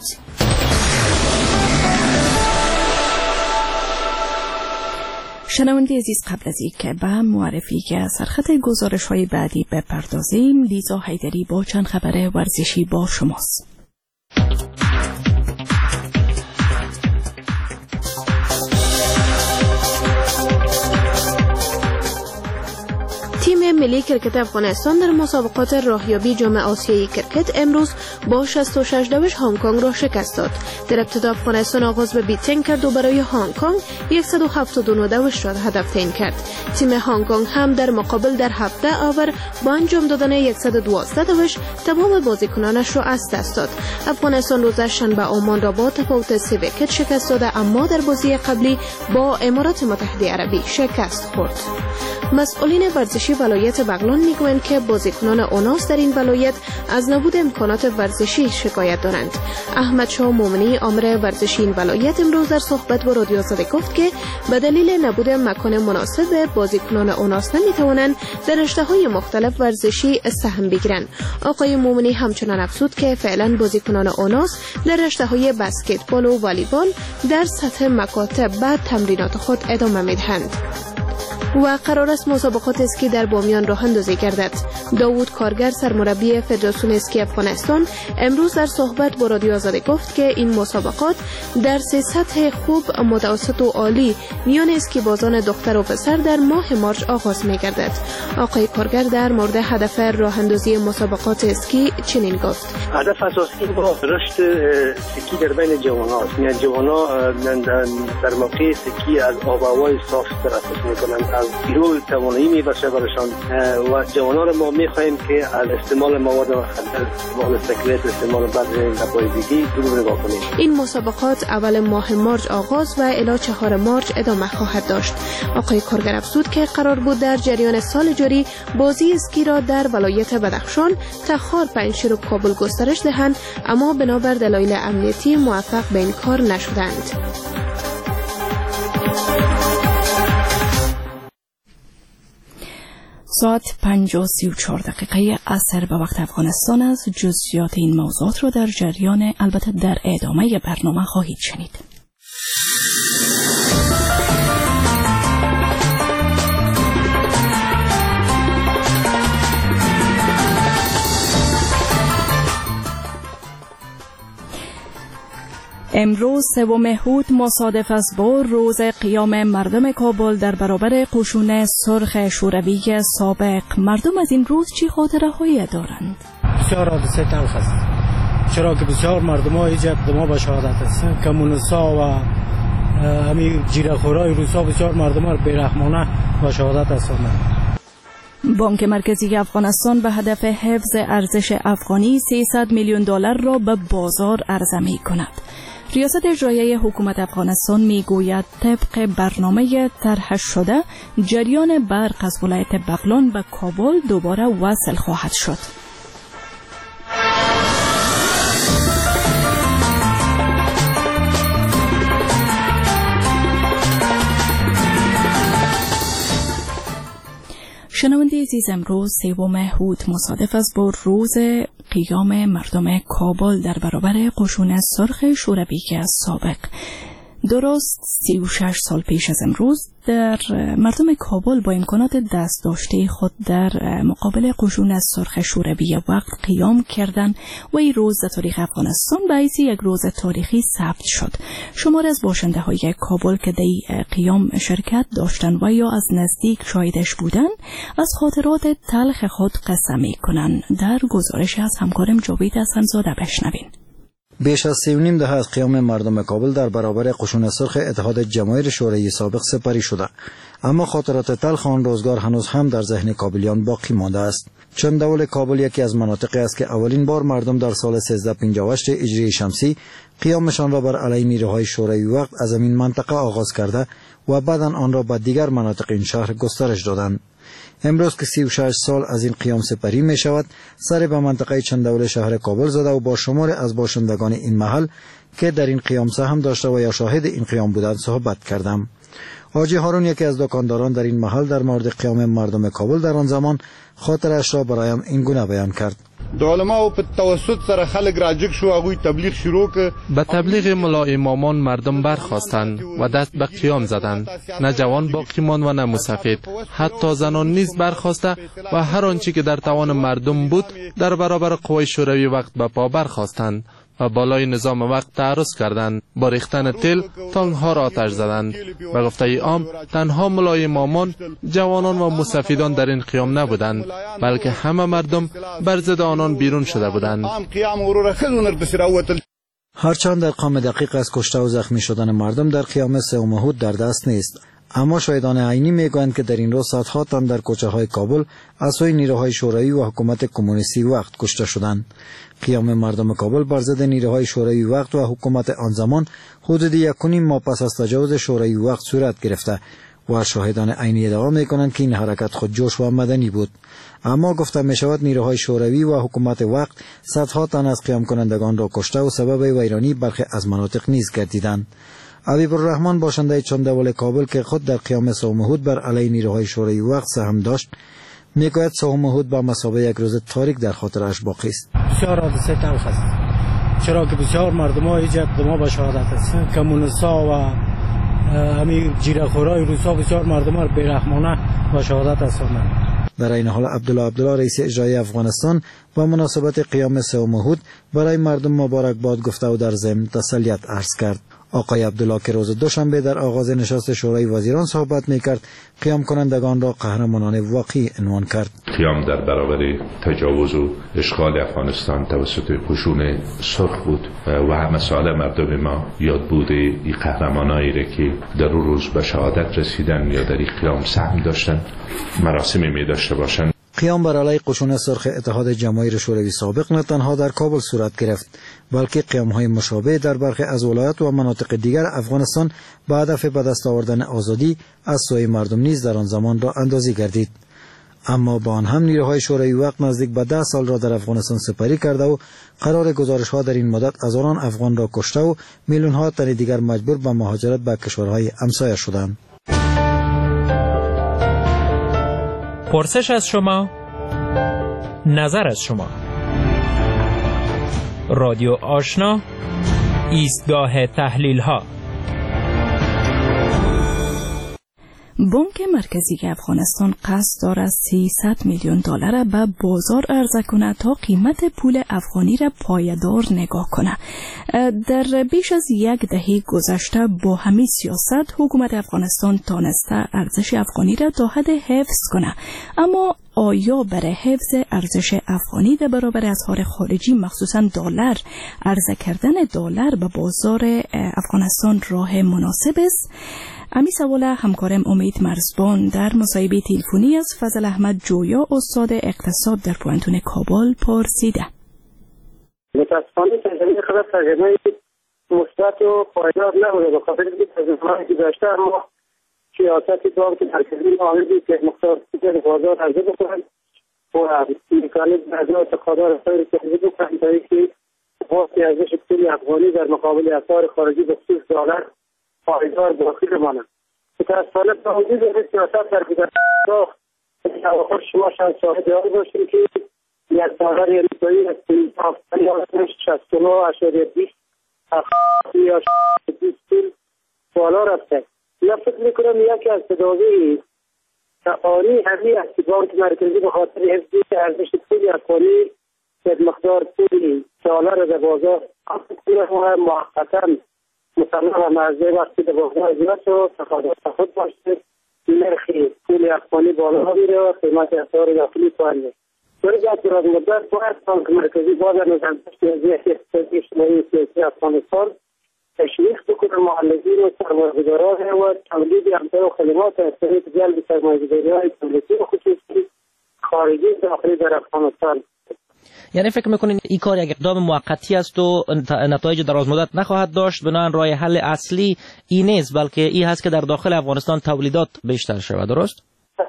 شنونده عزیز، قبل از اینکه به معرفی که سرخط گزارش‌های بعدی بپردازیم، لیزا حیدری با چند خبر ورزشی با شماست. تیم ملی کرکت افغانستان در مسابقات راهیابی جام آسیایی کرکت امروز با 66-20 هنگ کنگ را شکست داد. در ابتدا افغانستان آغاز به بیتینگ کرد و برای هنگ کنگ 179-20 را هدف تعیین کرد. تیم هنگ کنگ هم در مقابل در 17 اوور با انجام دادن 112-20 تمام بازیکنانش را از دست داد. افغانستان روز شنبه عمان را با تفاوت 3 ویکت شکست داده، اما در بازی قبلی با امارات متحده عربی شکست خورد. مسئولین ورزشی ولایت بغلان میگویند که بازیکنان اوناس در این ولایت از نبود امکانات ورزشی شکایت دارند. احمد شاه مومنی آمر ورزشی این ولایت امروز در صحبت با رادیو آزادی گفت که به دلیل نبود مکان مناسب بازیکنان اوناس نمیتوانند در رشته‌های مختلف ورزشی سهم بگیرند. آقای مومنی همچنان افزود که فعلا بازیکنان اوناس در رشته‌های بسکتبال و والیبال در سطح مکاتب بعد تمرینات خود ادامه میدهند. و قرار است مسابقات اسکی در بامیان راه اندازی گردد. داوود کارگر سرمربی فدراسیون اسکی افغانستان امروز در صحبت با رادیو آزادی گفت که این مسابقات در 3 سطح خوب، متوسط و عالی میان اسکی بازان دختر و پسر در ماه مارچ آغاز می‌گردد. آقای کارگر در مورد هدف راه اندازی مسابقات اسکی چنین گفت: هدف اساسی با رشد اسکی در بین جوان‌ها است. یعنی جوان‌ها در موقع اسکی از آب و هوای صاف استفاده می‌کنند، از بیرون توانایی میبخشه برشان و جوانان ما میخواهیم که از استعمال مواد مخدر، استعمال سیگارت، استعمال بد نپاییدگی دور نگاه کنیم. این مسابقات اول ماه مارچ آغاز و الی 4 مارچ ادامه خواهد داشت. آقای کارگر افزود که قرار بود در جریان سال جاری بازی اسکی را در ولایت بدخشان، تخار، پنجشیر و کابل گسترش دهند، اما بنابر دلایل امنیتی موفق به این کار نشدند. ساعت 5:34 عصر به وقت افغانستان است. جزئیات این موضوعات را در جریان البته در ادامه برنامه خواهید شنید. امروز 3 مهود مصادف است با روز قیام مردم کابل در برابر قشون سرخ شوروی سابق. مردم از این روز چی خاطره هایی دارند؟ بسیار حادثه تلخ است، چرا که بسیار مردم ها ایجاد دما به شهادت هستند. کمونیستا و همین جیره‌خورای روسا بسیار مردم ها بی‌رحمانه به شهادت رساندند. بانک مرکزی افغانستان به هدف حفظ ارزش افغانی $300 میلیون را به بازار عرضه می کند. ریاست اجرایی حکومت افغانستان می گوید طبق برنامه طرح شده جریان برق از ولایت بغلان به کابل دوباره وصل خواهد شد. شنونده عزیز، امروز 3 مهود مصادف است با روز قیام مردم کابل در برابر قشون سرخ شوروی سابق. درست 36 سال پیش از امروز در مردم کابل با امکانات دست داشته خود در مقابل قشون سرخ شوروی وقت قیام کردند و این روز در تاریخ افغانستان به حیث یک روز تاریخی ثبت شد. شمار از باشنده های کابل که در قیام شرکت داشتند و یا از نزدیک شاهدش بودند از خاطرات تلخ خود قصه می کنند. در گزارش از همکارم جاوید حسن‌زاده بشنوین. بیش از 3.5 دهه از قیام مردم کابل در برابر قشون سرخ اتحاد جماهیر شوروی سابق سپری شده، اما خاطرات تلخ آن روزگار هنوز هم در ذهن کابلیان باقی مانده است. چون دول کابل یکی از مناطقی است که اولین بار مردم در سال 1358 هجری شمسی قیامشان را بر علیه نیروهای شوروی وقت از این منطقه آغاز کرده و بعداً آن را به دیگر مناطق این شهر گسترش دادند. امروز که 36 سال از این قیام سپری می شود، سر به منطقه چندوله شهر کابل زده و با شمار از باشندگان این محل که در این قیام سهم داشته و یا شاهد این قیام بودند صحبت کردم. حاجی هارون، یکی از دکانداران در این محل، در مورد قیام مردم کابل در آن زمان خاطرش را برایم این گونه بیان کرد. د علماء په توسط سره خلک راجک شو، هغوی تبلیغ شروع که به تبلیغ ملا امامان مردم برخاستند و دست به قیام زدند. نه جوان باقی ماند و نه مسافر، حتی زنان نیز برخاسته و هر آنچه که در توان مردم بود در برابر قوای شوروی وقت به پا برخاستند و بالای نظام وقت تعرض کردند. با ریختن تل تانک‌ها را آتش زدند. به گفته عام تنها ملای امامان، جوانان و مسافران در این قیام نبودند، بلکه همه مردم بر ضد آنان بیرون شده بودند. هرچند ارقام دقیق از کشته و زخمی شدن مردم در قیام 3 مهود در دست نیست، اما شاهدان عینی میگویند که در این روز صدها تن در کوچه های کابل از سوی نیروهای شوروی و حکومت کمونیستی وقت کشته شدند. قیام مردم کابل بر ضد نیروهای شوروی وقت و حکومت آن زمان حدود 1.5 ماه پس از تجاوز شوروی وقت صورت گرفته و شاهدان عینی ادعا میکنند که این حرکت خودجوش و مدنی بود. اما گفته می شود نیروهای شوروی و حکومت وقت صدها تن از قیام کنندگان را کشته و سبب ویرانی برخی از مناطق نیز گردیدند. حبیب الرحمن، باشنده چندول کابل که خود در قیام 3 مهود بر علیه نیروهای شوروی وقت سهم داشت، میگوید 3 مهود با مثابه یک روز تاریک در خاطرش باقی است. بسیار حادثه تلخ است، چرا که بسیار مردم ها ایجاد دما به شهادت هستند. کمونیستا و همین جیره‌خورای روسا بسیار مردم ها بی‌رحمانه به شهادت رساندند. در این حال عبدالله رئیس اجرایی افغانستان با مناسبت قیام 3 مهود برای مردم مبارکباد گفته و در ضمن تسلیت عرض کرد. آقای عبدالله که روز دوشنبه در آغاز نشست شورای وزیران صحبت میکرد، قیام کنندگان را قهرمانان واقعی عنوان کرد. قیام در برابر تجاوز و اشغال افغانستان توسط قشون سرخ بود و مسائل مردم ما یاد بوده این قهرمانایی را که در اون روز به شهادت رسیدن یا در این قیام سهم داشتن مراسمی می داشته باشند. قیام بر علیه قشون سرخ اتحاد جماهیر شوروی سابق نه تنها در کابل صورت گرفت، بلکه قیام‌های مشابه در برخی از ولایات و مناطق دیگر افغانستان با هدف به دست آوردن آزادی از سوی مردم نیز در آن زمان را اندازی گردید. اما با آن هم نیروهای شوروی وقت نزدیک به 10 سال را در افغانستان سپری کرده و قرار گزارش‌ها در این مدت هزاران افغان را کشته و میلیون‌ها تن دیگر مجبور به مهاجرت به کشورهای همسایه شدند. پرسش از شما، نظر از شما. رادیو آشنا، ایستگاه تحلیل ها. بانک مرکزی افغانستان قصد دارد 300 میلیون دلار به بازار عرضه کنه تا قیمت پول افغانی را پایدار نگاه کنه. در بیش از یک دهه گذشته با همین سیاست حکومت افغانستان تانسته ارزش افغانی را تا حد حفظ کنه، اما آیا برای حفظ ارزش افغانی در برابر اسعار خارجی مخصوصا دلار عرضه کردن دلار به بازار افغانستان راه مناسب است؟ امی سوال همکارم امید مرزبان در مصاحبه تلفنی از فضل احمد جویا استاد اقتصاد در پوانتون کابل پرسیده. متاسفانه تجربه خلاف تجربه مثبت و پایدار نبوده، به خاطر اینکه تجربه‌ای که داشته اما سیاست بانک مرکزی عاملی که مقدار در بازار عرضه بکنند و مکانیزم ادای تقاضا را طوری تنظیم بکنند تا اینکه واسه ارزش پول افغانی در مقابل اسعار خارجی به خصوص دلار پایدار باقی بماند. متاسفانه با وجود این سیاست در گذشته اواخر شما شاید شاهد آن باشیم که یک دلار امریکایی از 69.20 یا 20 پول بالا رفته. من فکر میکنم یکی از تداوی فعالی همین است که بانک مرکزی به خاطر حفظ ارزش پول افغانی به مقدار پول دلار در بازار پول موقتا مصمم مرزه وقتی در بازار زیاد و تقاضا خود باشه نرخ پول افغانی بالا میره و قیمت اسعار داخلی پایین میره. برای دراز مدت باید بانک مرکزی باز از نظربرداشت وضعیت اقتصادی اجتماعی سیاسی افغانستان تشویق بکنه معلقین و سرمایه‌گذاران و تولید امتیاز و خدمات از طریق جلب سرمایه‌گذاری‌های دولتی و خصوصی خارجی داخلی در افغانستان. یعنی فکر میکنین این کار یک اقدام موقتی است و نتایج دراز مدت نخواهد داشت، بنابراین راه حل اصلی این نیست بلکه این هست که در داخل افغانستان تولیدات بیشتر شود، درست؟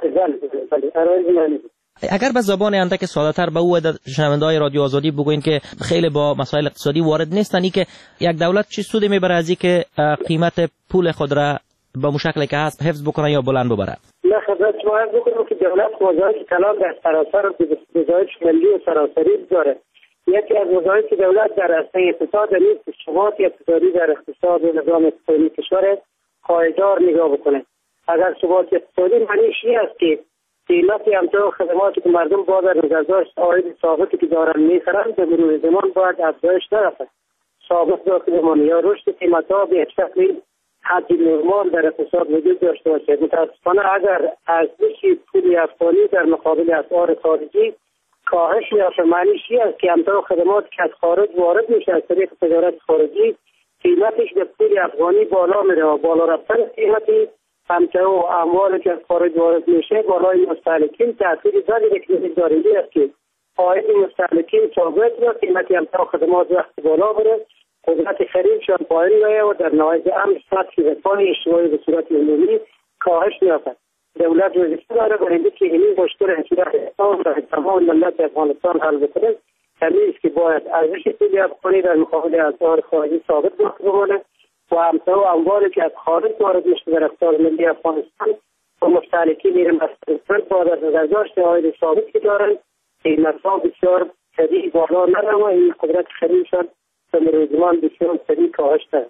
بله. اگر به زبان اندک ساده‌تر به او شنونده‌های رادیو آزادی بگوین که خیلی با مسائل اقتصادی وارد نیستن، که یک دولت چه سودی میبره از اینکه قیمت پول خود را به مشکلی که هست حفظ بکنه یا بلند ببره؟ نه خدمت شما عرض بکنم که دولت وظایف کلان در سراسر و وظایف ملی و سراسری داره. یکی از وظایف دولت در اصل اقتصاد نیست که ثبات اقتصادی در اقتصاد و نظام اقتصادی کشور پایدار نگاه بکنه. اگر ثبات اقتصادی معنیش این است که قیمت امتیاز و خدماتی که مردم با در نظر داشت عاید ثابتی که دارن میخرن به مرور زمان باید افزایش نرفت، ثابت باقی بمانه یا رشد قیمت‌ها به شکل حد نرمال در اقتصاد وجود داشته باشه. متاسفانه اگر ارزش پول افغانی در مقابل اسعار خارجی کاهش یافته، معنیش این است که امتیاز و خدماتی که از خارج وارد میشه از طریق تجارت خارجی قیمتش به پول افغانی بالا میره و بالا رفتن قیمتی امتیاز و اموالی که از خارج وارد میشه بالای مستهلکین تأثیر زیادی داره. این است که عاید مستهلکین ثابت و قیمت امتیاز و خدمات وقتی بالا بره قدرت خریدشان پایین میاد و در نهایت امر سطح رفاه اجتماعی به صورت عمومی کاهش می‌یابد. دولت وظیفه داره برای اینکه این مشکل انسان در تمام ملت افغانستان حل بکنه. همین است که باید ارزش پول افغانی در مقابل اسعار خارجی ثابت بمانه و امتیاز و اموالی که از خارج وارد میشه در اقتصاد ملی افغانستان و مستهلکین این مسئله با در نظر داشت عاید ثابتی دارند، قیمت‌ها بسیار سریع بالا نره و این قدرت خریدشان به مرور زمان بسیار سریع کاهش دارد.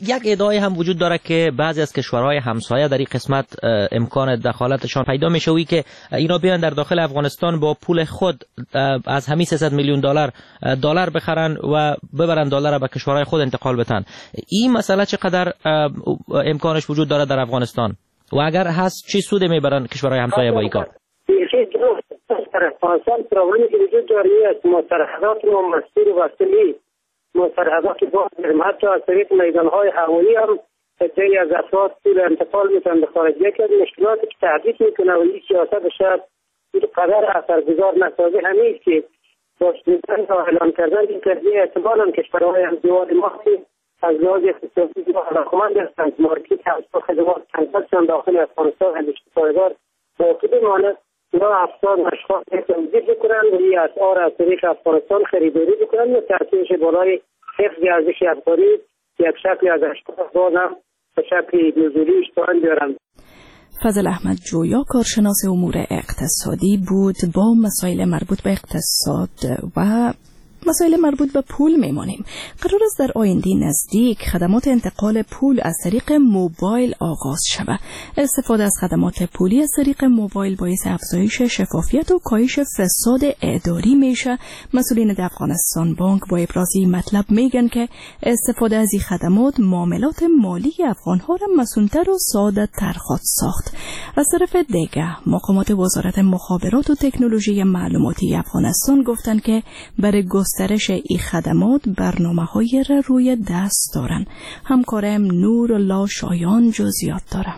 یک ادعای هم وجود داره که بعضی از کشورهای همسایه در این قسمت امکان دخالتشان پیدا میشه وی که اینا بیان در داخل افغانستان با پول خود از همین 300 میلیون دلار بخرن و ببرن دلار به کشورهای خود انتقال بدن. این مسئله چقدر امکانش وجود داره در افغانستان و اگر هست چی سود میبرن کشورهای همسایه با این کار؟ در افغانستان پروبلمی که وجود داره است مسترحضات ما مسیر وصلی مسترحضات باز داریم، حتی از طریق میدانهای هوایی هم خیلی از افراد پول انتقال میتونن به خارج. یکی از مشکلاتی که تهدید میکنه و این سیاست شاید قدر اثرگذار نسازه همین که با شدیدن و اعلام کردن این قضیه احتمالا کشورهای همزیواد ما از لحاظ اقتصادی علاقمند هستند مارکت و خدمات کنسلشان داخل افغانستان همیشه پایدار باقی بماند. اونا افراد و اشخاص تمدید بکنن و این اسعار از طریق افغانستان خریداری بکنن و ترتیبش بالای حفظ ارزش افغانی یک شکلی از اشخاص باز هم به شکل نزولی اشتغال بیارن. فضل احمد جویا کارشناس امور اقتصادی بود. با مسائل مربوط به اقتصاد و مسائل مربوط به پول میمانیم. قرار است در آینده نزدیک خدمات انتقال پول از طریق موبایل آغاز شود. استفاده از خدمات پولی از طریق موبایل باعث افزایش شفافیت و کاهش فساد اداری میشه. مسئولین در افغانستان بانک با ابراز این مطلب میگن که استفاده از این خدمات معاملات مالی افغانها را مسئول‌تر و ساده‌تر خواهد ساخت. از طرف دیگر مقامات وزارت مخابرات و تکنولوژی معلوماتی افغانستان گفتند که برای گسترش این خدمات برنامه‌های را روی دست دارن. همکارم نورالله شایان جزئیات دارم.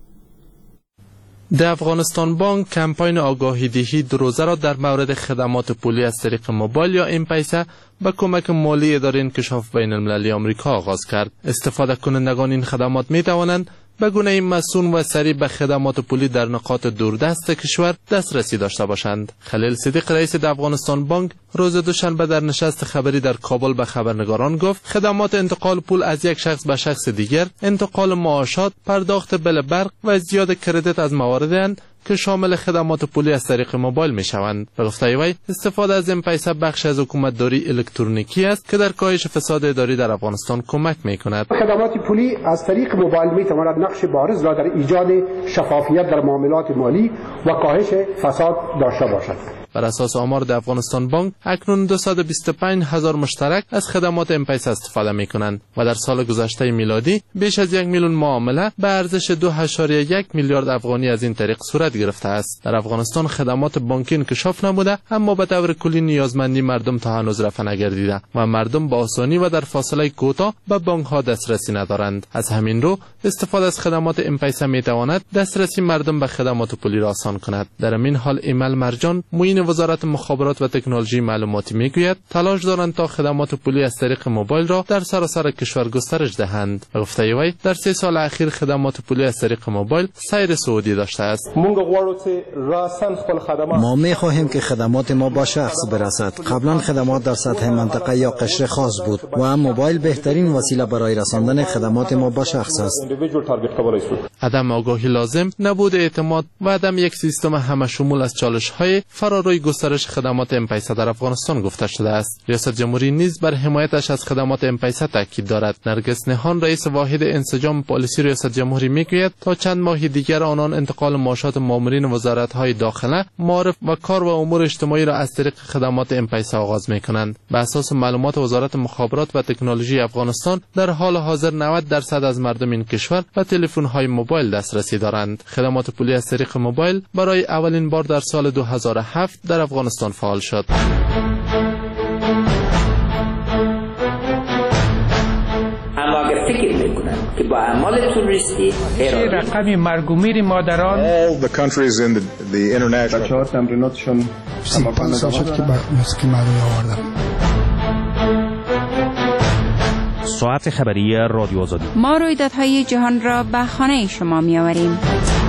در افغانستان بانک کمپاین آگاهی دهی دو روزه را در مورد خدمات پولی از طریق موبایل یا ام پیسه با کمک مالی اداره انکشاف بین المللی آمریکا آغاز کرد. استفاده کنندگان این خدمات می توانند به گونه مسون و سریع به خدمات پولی در نقاط دوردست کشور دسترسی داشته باشند. خلیل صدیق رئیس افغانستان بانک روز دوشنبه در نشست خبری در کابل به خبرنگاران گفت خدمات انتقال پول از یک شخص به شخص دیگر، انتقال معاشات، پرداخت بل برق و زیاد کردیت از مواردند که شامل خدمات پولی از طریق موبایل می شوند. به گفته وی استفاده از ام پیسه بخش از حکومتداری الکترونیکی است که در کاهش فساد اداری در افغانستان کمک می کند. خدمات پولی از طریق موبایل می تواند نقش بارز را در ایجاد شفافیت در معاملات مالی و کاهش فساد داشته باشد. بر اساس آمار در افغانستان بانک اکنون 225,000 مشترک از خدمات ام پیسه استفاده می کنند و در سال گذشته میلادی بیش از 1 میلیون معامله به ارزش 2.1 میلیارد افغانی از این طریق صورت گرفته است. در افغانستان خدمات بانکی انکشاف نموده، اما به طور کلی نیازمندی مردم تا هنوز رفع نگردیده و مردم با آسانی و در فاصله کوتاه به بانک ها دسترسی ندارند. از همین رو استفاده از خدمات ام پیسه می تواند دسترسی مردم به خدمات پولی را آسان کند. در این حال ایمل مرجان معین وزارت مخابرات و تکنولوژی معلوماتی میگوید تلاش دارند تا خدمات پولی از طریق موبایل را در سراسر کشور گسترش دهند. گفته وی در 3 سال اخیر خدمات پولی از طریق موبایل سیر صعودی داشته است. ما می‌خواهیم که خدمات ما با شخص برسد. قبلا خدمات در سطح منطقه یا قشر خاص بود و موبایل بهترین وسیله برای رساندن خدمات ما با شخص است. عدم آگاهی لازم، نبود اعتماد و عدم یک سیستم همه شمول از چالش‌های فراروی گسترش خدمات ام پیسه در افغانستان گفته شده است. ریاست جمهوری نیز بر حمایتش از خدمات ام پیسه تاکید دارد. نرگس نهان رئیس واحد انسجام پالیسی ریاست جمهوری میگوید تا چند ماه دیگر آنان انتقال معاشات مامورین وزارت‌های داخله، معارف و کار و امور اجتماعی را از طریق خدمات ام پیسه آغاز می‌کنند. به اساس معلومات وزارت مخابرات و تکنولوژی افغانستان در حال حاضر 90% از مردم این کشور به تلفن‌های موبایل دسترسی دارند. خدمات پولی از طریق موبایل برای اولین بار در سال 2007 در افغانستان فعال شد. اما اگر فکر میکنن که با اعمال توریستی رقم مرگ و میر مادران all the countries in the international بچه‌ها تمریناتشون 5 سال شد که موسیقی مردمی آوردم. ساعت خبری رادیو آزادی. ما رویدادهای جهان را به خانه شما می‌آوریم.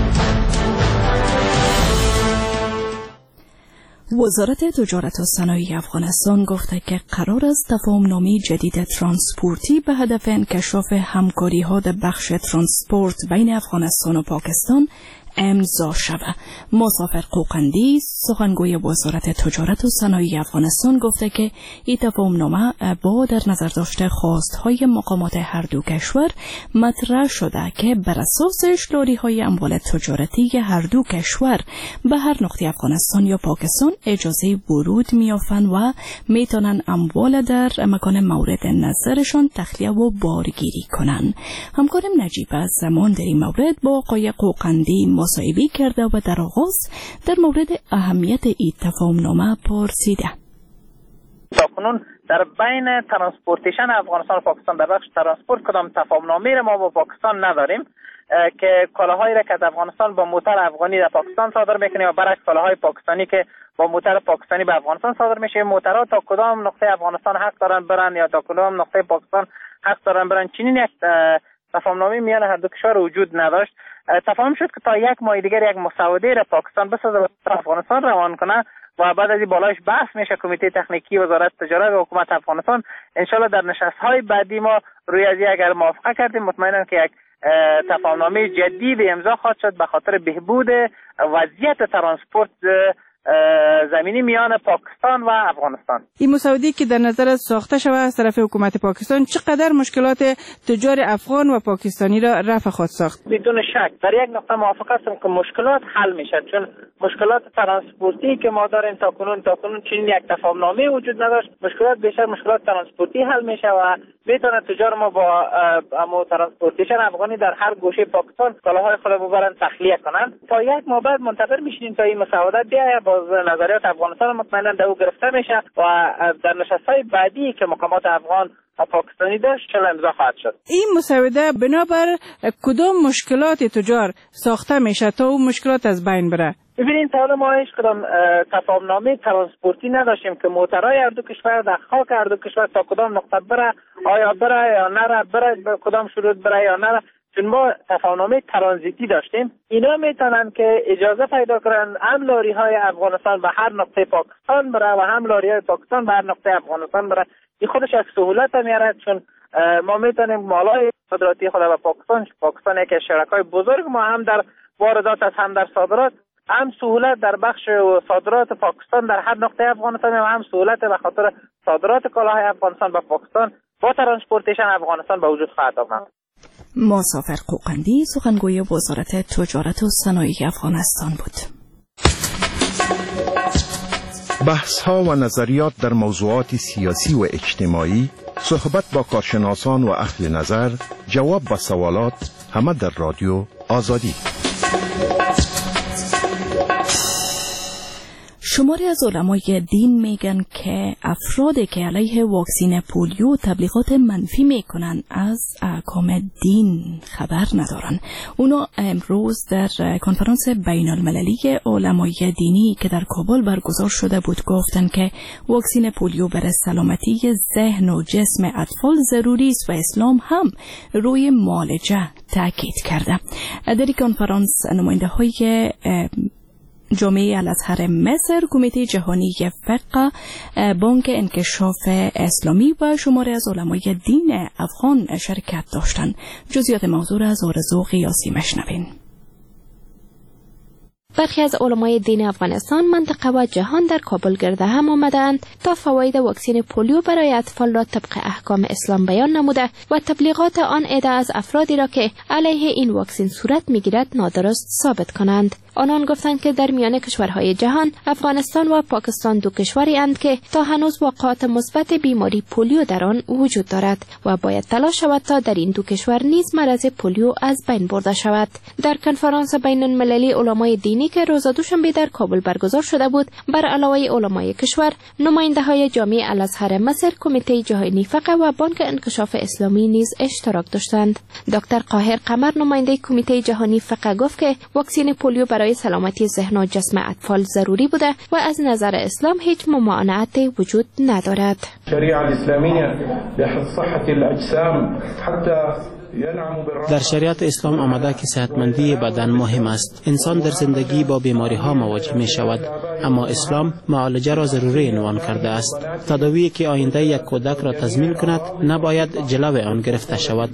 وزارت تجارت و صنایع افغانستان گفته که قرار است تفاهم‌نامه جدید ترانسپورتی به هدف انکشاف همکاری‌ها در بخش ترانسپورت بین افغانستان و پاکستان امضا شود. مسافر قوقندی سخنگوی وزارت تجارت و صنایع افغانستان گفته که این تفاهمنامه با در نظر داشته خواستهای مقامات هر دو کشور مطرح شده که بر اساسش لاری‌های اموال تجارتی هر دو کشور به هر نقطه افغانستان یا پاکستان اجازه ورود می‌یابند و میتونن اموال در مکان مورد نظرشان تخلیه و بارگیری کنند. همکارم نجیب از زمان در این مورد با آقای قوقندی مصاحبه کرده و در آغاز در مورد اهمیت این تفاهمنامه پرسیده. تاکنون در بین ترانسپورتیشن افغانستان و پاکستان در بخش ترانسپورت کدام تفاهمنامه را ما با پاکستان نداریم که کالاهایی را که از افغانستان با موتر افغانی در پاکستان صادر میکنیم و برعکس کالاهای پاکستانی که با موتر پاکستانی به افغانستان صادر میشه. موترها تا کدام نقطه افغانستان حق دارن برن یا تا کدام نقطه پاکستان حق دارن برن، چنین یک تفاهمنامه میان هر دو کشور وجود نداشت. تفاهم شد که تا یک ماه دیگر یک مسوده را پاکستان بسازه و افغانستان روان کنه و بعد از این بالایش بحث میشه. کمیته تکنیکی وزارت تجارت و حکومت افغانستان انشالله در نشست‌های بعدی ما روی از اگر موافقه کردیم مطمئنم که یک تفاهمنامه جدید امضا خواهد شد به خاطر بهبود وضعیت ترانسپورت زمینی میان پاکستان و افغانستان. این مسوده‌ای که در نظر ساخته شده از طرف حکومت پاکستان چقدر مشکلات تجار افغان و پاکستانی را رفع خواهد ساخت؟ بدون شک در یک نقطه موافقه هستم که مشکلات حل میشه، چون مشکلات ترانسپورتی که ما داریم تاکنون چنین یک تفاهمنامه وجود نداشت. مشکلات بیشتر مشکلات ترانسپورتی حل میشه و میتونه تجار ما با امو ترانسپورتیشن افغانی در هر گوشه پاکستان کالاهای خود ببرن تخلیه کنن. تا یک ماه بعد منتظر میشیم تا این مسوده بیاید، با نظریات افغانستان مطمئنا در او گرفته میشه و در نشست‌های بعدی که مقامات افغان و پاکستانی داشت چلا امضا خواهد شد. این مسوده بنابر کدام مشکلات تجار ساخته میشه تا اون مشکلات از بین بره؟ ببینید تا ما هیچ کدام تفاهمنامه ترانسپورتی نداشتیم که موترهای هر دو کشور در خاک هر دو کشور تا کدام نقطه بره، آیا بره یا نره، بره به کدام شروط بره یا نره. چون ما تفاهمنامه ترانزیتی داشتیم، اینا میتونن که اجازه پیدا کنن هم لاری های افغانستان به هر نقطه پاکستان بره و هم لاری های پاکستان به هر نقطه افغانستان بره. این خودش یک سهولت میاره، چون ما میتونیم مالای صادراتی خود به پاکستان یکی از شرکای بزرگ ما هم در واردات است هم در صادرات، هم سهولت در بخش صادرات پاکستان در هر نقطه افغانستان و هم سهولت به خاطر صادرات کالاهای افغانستان به پاکستان با ترانسپورتیشن افغانستان به وجود خواهد آمد. مسافر قوقندی سخنگوی وزارت تجارت و صنایع افغانستان بود. بحث‌ها و نظریات در موضوعات سیاسی و اجتماعی، صحبت با کارشناسان و اهل نظر، جواب به سوالات، همه در رادیو آزادی. شماری از علمای دین میگن که افرادی که علیه واکسین پولیو تبلیغات منفی میکنن از احکام دین خبر ندارن. اونا امروز در کنفرانس بین المللی علمای دینی که در کابل برگزار شده بود گفتن که واکسین پولیو برای سلامتی ذهن و جسم اطفال ضروری است و اسلام هم روی معالجه تاکید کرده. در این کنفرانس نماینده های جامعه الازهر مصر، کمیته جهانی فقه، بانک انکشاف اسلامی و شماری از علمای دین افغان شرکت داشتند. جزئیات موضوع از آرزو قیاسی مشنوین. برخی از علمای دین افغانستان، منطقه و جهان در کابل گرد هم آمدند تا فواید واکسن پولیو برای اطفال را طبق احکام اسلام بیان نموده و تبلیغات آن عده از افرادی را که علیه این واکسن صورت میگیرد نادرست ثابت کنند. آنان گفتند که در میان کشورهای جهان افغانستان و پاکستان دو کشوری اند که تا هنوز واقعات مثبت بیماری پولیو در آن وجود دارد و باید تلاش شود تا در این دو کشور نیز مرض پولیو از بین برده شود. در کنفرانس بین المللی علمای دینی که روز دوشنبه در کابل برگزار شده بود، بر علاوه علمای کشور، نماینده های جامعه الازهر مصر، کمیته جهانی فقه و بانک انکشاف اسلامی نیز اشتراک داشتند. دکتر قاهر قمر، نماینده کمیته جهانی فقه، گفت که واکسن پولیو برای سلامتی ذهن و جسم اطفال ضروری بوده و از نظر اسلام هیچ ممانعت وجود ندارد. شریعه اسلامیه بحفظ صحت الاجسام حتی در شریعت اسلام آمده که صحتمندی بدن مهم است. انسان در زندگی با بیماری ها مواجه می شود، اما اسلام معالجه را ضروری عنوان کرده است. تداوی که آینده یک کودک را تضمین کند نباید جلو آن گرفته شود.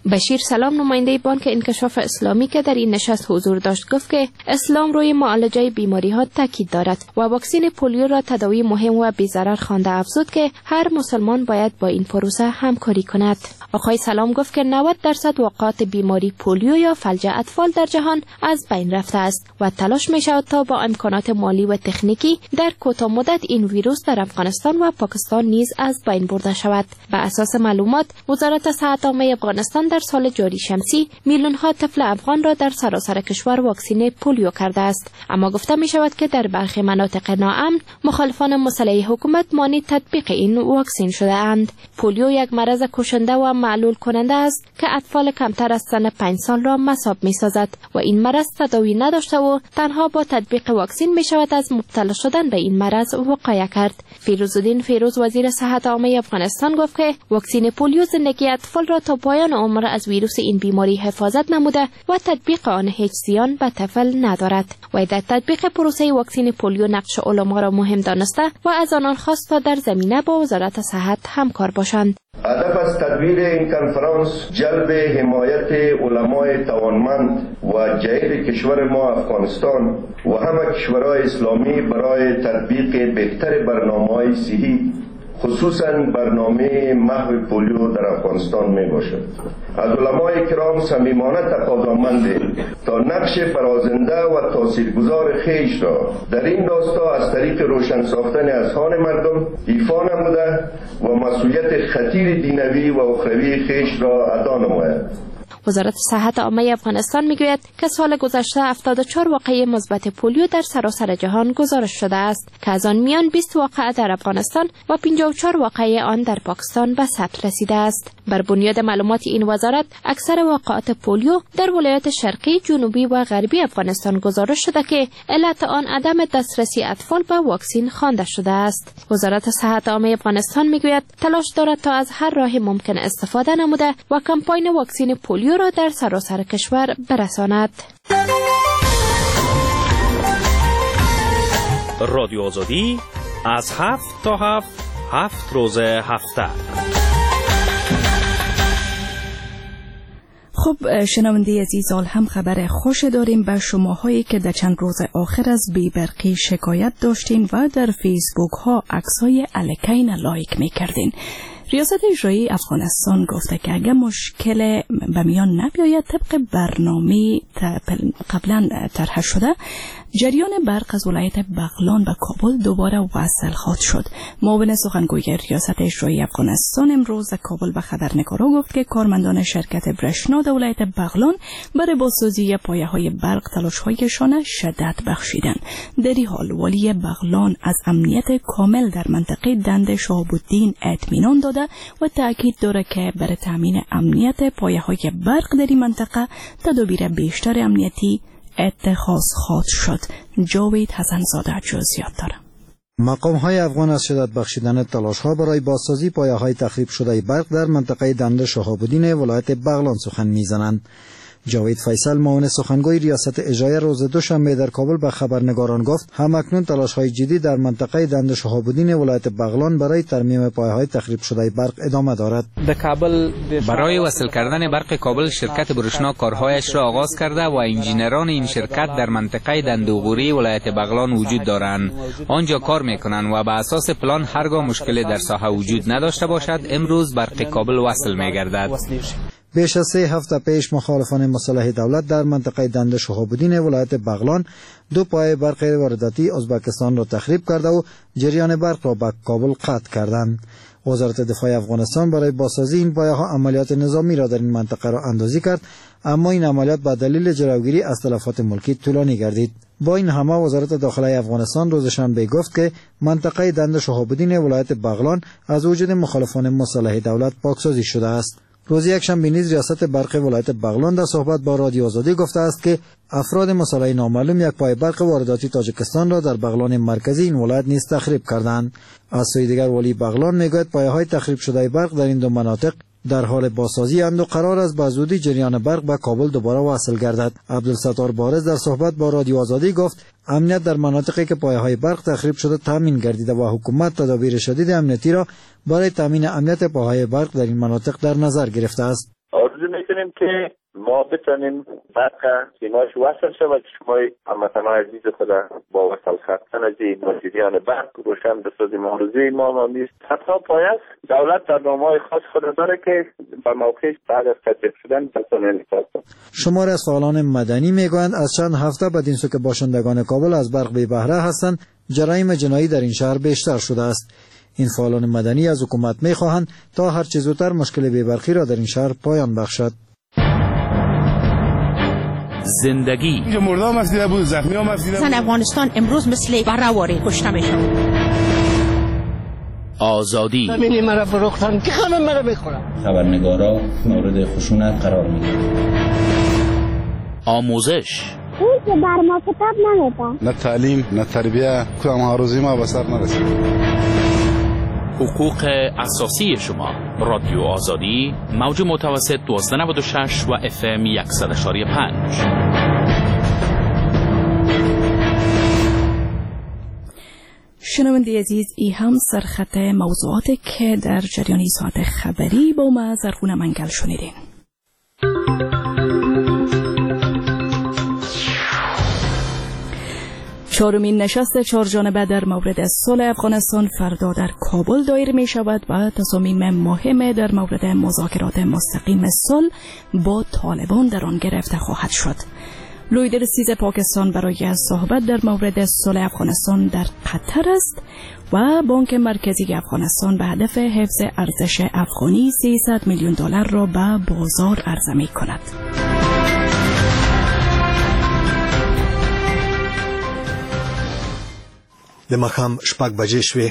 بشیر سلام نماینده بانک انکشاف اسلامی که در این نشست حضور داشت گفت که اسلام روی معالجه بیماری‌ها تاکید دارد و واکسن پولیو را تداوی مهم و بی‌ضرر خوانده افزود که هر مسلمان باید با این پروسه همکاری کند. آقای سلام گفت که 90% وقایع بیماری پولیو یا فلج اطفال در جهان از بین رفته است و تلاش می شود تا با امکانات مالی و تکنیکی در کوتاه مدت این ویروس در افغانستان و پاکستان نیز از بین برده شود. بر اساس معلومات وزارت صحت عامه افغانستان در سال جاری شمسی میلیون ها طفل افغان را در سراسر کشور واکسین پولیو کرده است، اما گفته می شود که در برخی مناطق ناامن مخالفان مسلح حکومت مانع تطبیق این واکسین شده اند. پولیو یک مرض کشنده و معلول کننده است که اطفال کمتر از سن 5 سال را مصاب می سازد و این مرض تداوی نداشته و تنها با تطبیق واکسین می شود از مبتلا شدن به این مرض وقایه کرد. فیروزالدین فیروز وزیر صحت عامه افغانستان گفت که واکسین پولیو زندگی اطفال را تا پایان عمر از ویروس این بیماری حفاظت نموده و تطبیق آن هیچ زیان به طفل ندارد. و در تطبیق پروسه واکسین پولیو نقش علما را مهم دانسته و از آنان خواست تا در زمینه با وزارت صحت همکار باشند. هدف از تدبیر این کنفرانس جلب حمایت علمای توانمند و جهید کشور ما افغانستان و همه کشورهای اسلامی برای تطبیق بهتر برنامه‌های صحی، خصوصا برنامه محو پولیو در افغانستان می باشد. از علمای کرام صمیمانه تقاضامند تا نقش فرازنده و تاثیرگذار خیش را در این راستا از طریق روشن ساختن اذهان مردم ایفا نموده و مسئولیت خطیر دینوی و اخروی خیش را ادا نماید. وزارت صحت عامه افغانستان میگوید که سال گذشته 74 واقعه مثبت پولیو در سراسر جهان گزارش شده است که از آن میان 20 واقعه در افغانستان و 54 واقعه آن در پاکستان به ثبت رسیده است. بر بنیاد معلومات این وزارت اکثر واقعات پولیو در ولایات شرقی، جنوبی و غربی افغانستان گزارش شده که علت آن عدم دسترسی اطفال به واکسن خوانده شده است. وزارت صحت عامه افغانستان میگوید تلاش دارد تا از هر راه ممکن استفاده نموده و کمپاین واکسن پولیو را در سراسر کشور برساند. رادیو آزادی از 7 تا 7 روز هفته. خب شنونده عزیز، هم خبر خوش داریم به شماهایی که در چند روز آخر از بی‌برقی شکایت داشتین و در فیسبوک ها عکسای الکین لایک می‌کردین. ریاست اجرایی افغانستان گفته که اگر مشکل به میان نبیاید طبق برنامه قبلا طرح شده، جریان برق از ولایت بغلان به کابل دوباره وصل خواهد شد. معاون سخنگوی ریاست اجرایی افغانستان امروز در کابل به خبرنگارا گفت که کارمندان شرکت برشنا در ولایت بغلان برای بازسازی پایه‌های برق تلاش‌هایشان شدت بخشیدند. در این حال والی بغلان از امنیت کامل در منطقه دند شهاب‌الدین اطمینان داده و تأکید دارد که برای تامین امنیت پایه‌های برق در این منطقه تدابیر بیشتر امنیتی اتخاذ خواهد شد. جاوید حسن‌زاده جزئیات دارد. مقام‌های افغان از شدت بخشیدن تلاش‌ها برای بازسازی پایه‌های تخریب شده برق در منطقه دند شهاب‌الدین ولایت بغلان سخن می‌زنند. جاوید فیصل معاون سخنگوی ریاست اجرایی روز دوشنبه در کابل به خبرنگاران گفت همکنون تلاش‌های جدی در منطقه دند شهاب‌الدین ولایت بغلان برای ترمیم پایه‌های تخریب شده برق ادامه دارد. برای وصل کردن برق کابل شرکت برشنا کارهایش را آغاز کرده و انجینران این شرکت در منطقه دندوغوری ولایت بغلان وجود دارند. آنجا کار می‌کنند و به اساس پلان هرگاه مشکلی در ساحه وجود نداشته باشد امروز برق کابل وصل می‌گردد. بیش از 3 هفته پیش مخالفان مسلح دولت در منطقه دند شهاب‌الدین ولایت بغلان 2 پایه برق وارداتی ازبکستان را تخریب کرده و جریان برق را به کابل قطع کردند. وزارت دفاع افغانستان برای بازسازی این پایه‌ها عملیات نظامی را در این منطقه را اندازی کرد، اما این عملیات به دلیل جلوگیری از تلفات ملکی طولانی گردید. با این همه وزارت داخله افغانستان روز شنبه گفت که منطقه دند شهاب‌الدین ولایت بغلان از وجود مخالفان مسلح دولت پاکسازی شده است. روز یکشنبه نیز ریاست برق ولایت بغلان در صحبت با رادیو آزادی گفته است که افراد مسلح نامعلوم یک پایه برق وارداتی تاجیکستان را در بغلان مرکزی این ولایت نیز تخریب کردند. از سوی دیگر والی بغلان میگوید پایه‌های تخریب شده برق در این 2 مناطق در حال بازسازی اند و قرار است به زودی جریان برق به کابل دوباره واصل گردد. عبدالستار بارز در صحبت با رادیو آزادی گفت امنیت در مناطقی که پایه‌های برق تخریب شده تامین گردیده و حکومت تدابیر شدید امنیتی را برای تامین امنیت پایه‌های برق در این مناطق در نظر گرفته است. آرزو بکنیم که ما بتونیم برق سیماش وصل شود، شما هموطنان عزیز خود با وصل کردن از مدیریان برق روشن بسازیم. آرزوی ما نیست. حتی باید دولت در نامه‌های خاص خود داره که به موقعش بعد از تطبیق شدن بتونه نفاذ. شماری از فعالان مدنی میگویند از چند هفته بدین سو که باشندگان کابل از برق بی بهره هستند، جرایم جنایی در این شهر بیشتر شده است. این فعالان مدنی از حکومت میخواهند تا هر چه زودتر مشکل بی‌برقی را در این شهر پایان بخشد. زندگی مردم مسئله بود، زخمی ها مسئله بود. افغانستان امروز مثل بره‌واره کشته میشن. آزادی همین مرا فروختن که همه مرا میخورن. خبرنگارا مورد خشونت قرار میگیرن. آموزش اون که بر ما کتاب نمیدن. نه تعلیم نه تربیه، کدام هاروزی ما به سر نرسید. حقوق اساسی شما. رادیو آزادی، موج متوسط 1296 و FM 100.5. شنونده عزیز، ای هم سرخط موضوعاتی که در جریان ساعت خبری با ما زرغون منگل شنیدین. چهارمین نشست چهارجانبه در مورد صلح افغانستان فردا در کابل دایر می شود و تصامیم مهم در مورد مذاکرات مستقیم صلح با طالبان در آن گرفته خواهد شد. لیدر سیز پاکستان برای صحبت در مورد صلح افغانستان در قطر است و بانک مرکزی افغانستان به هدف حفظ ارزش افغانی $300 میلیون را به بازار عرضه می کند. د ماښام 6 بجې شوې.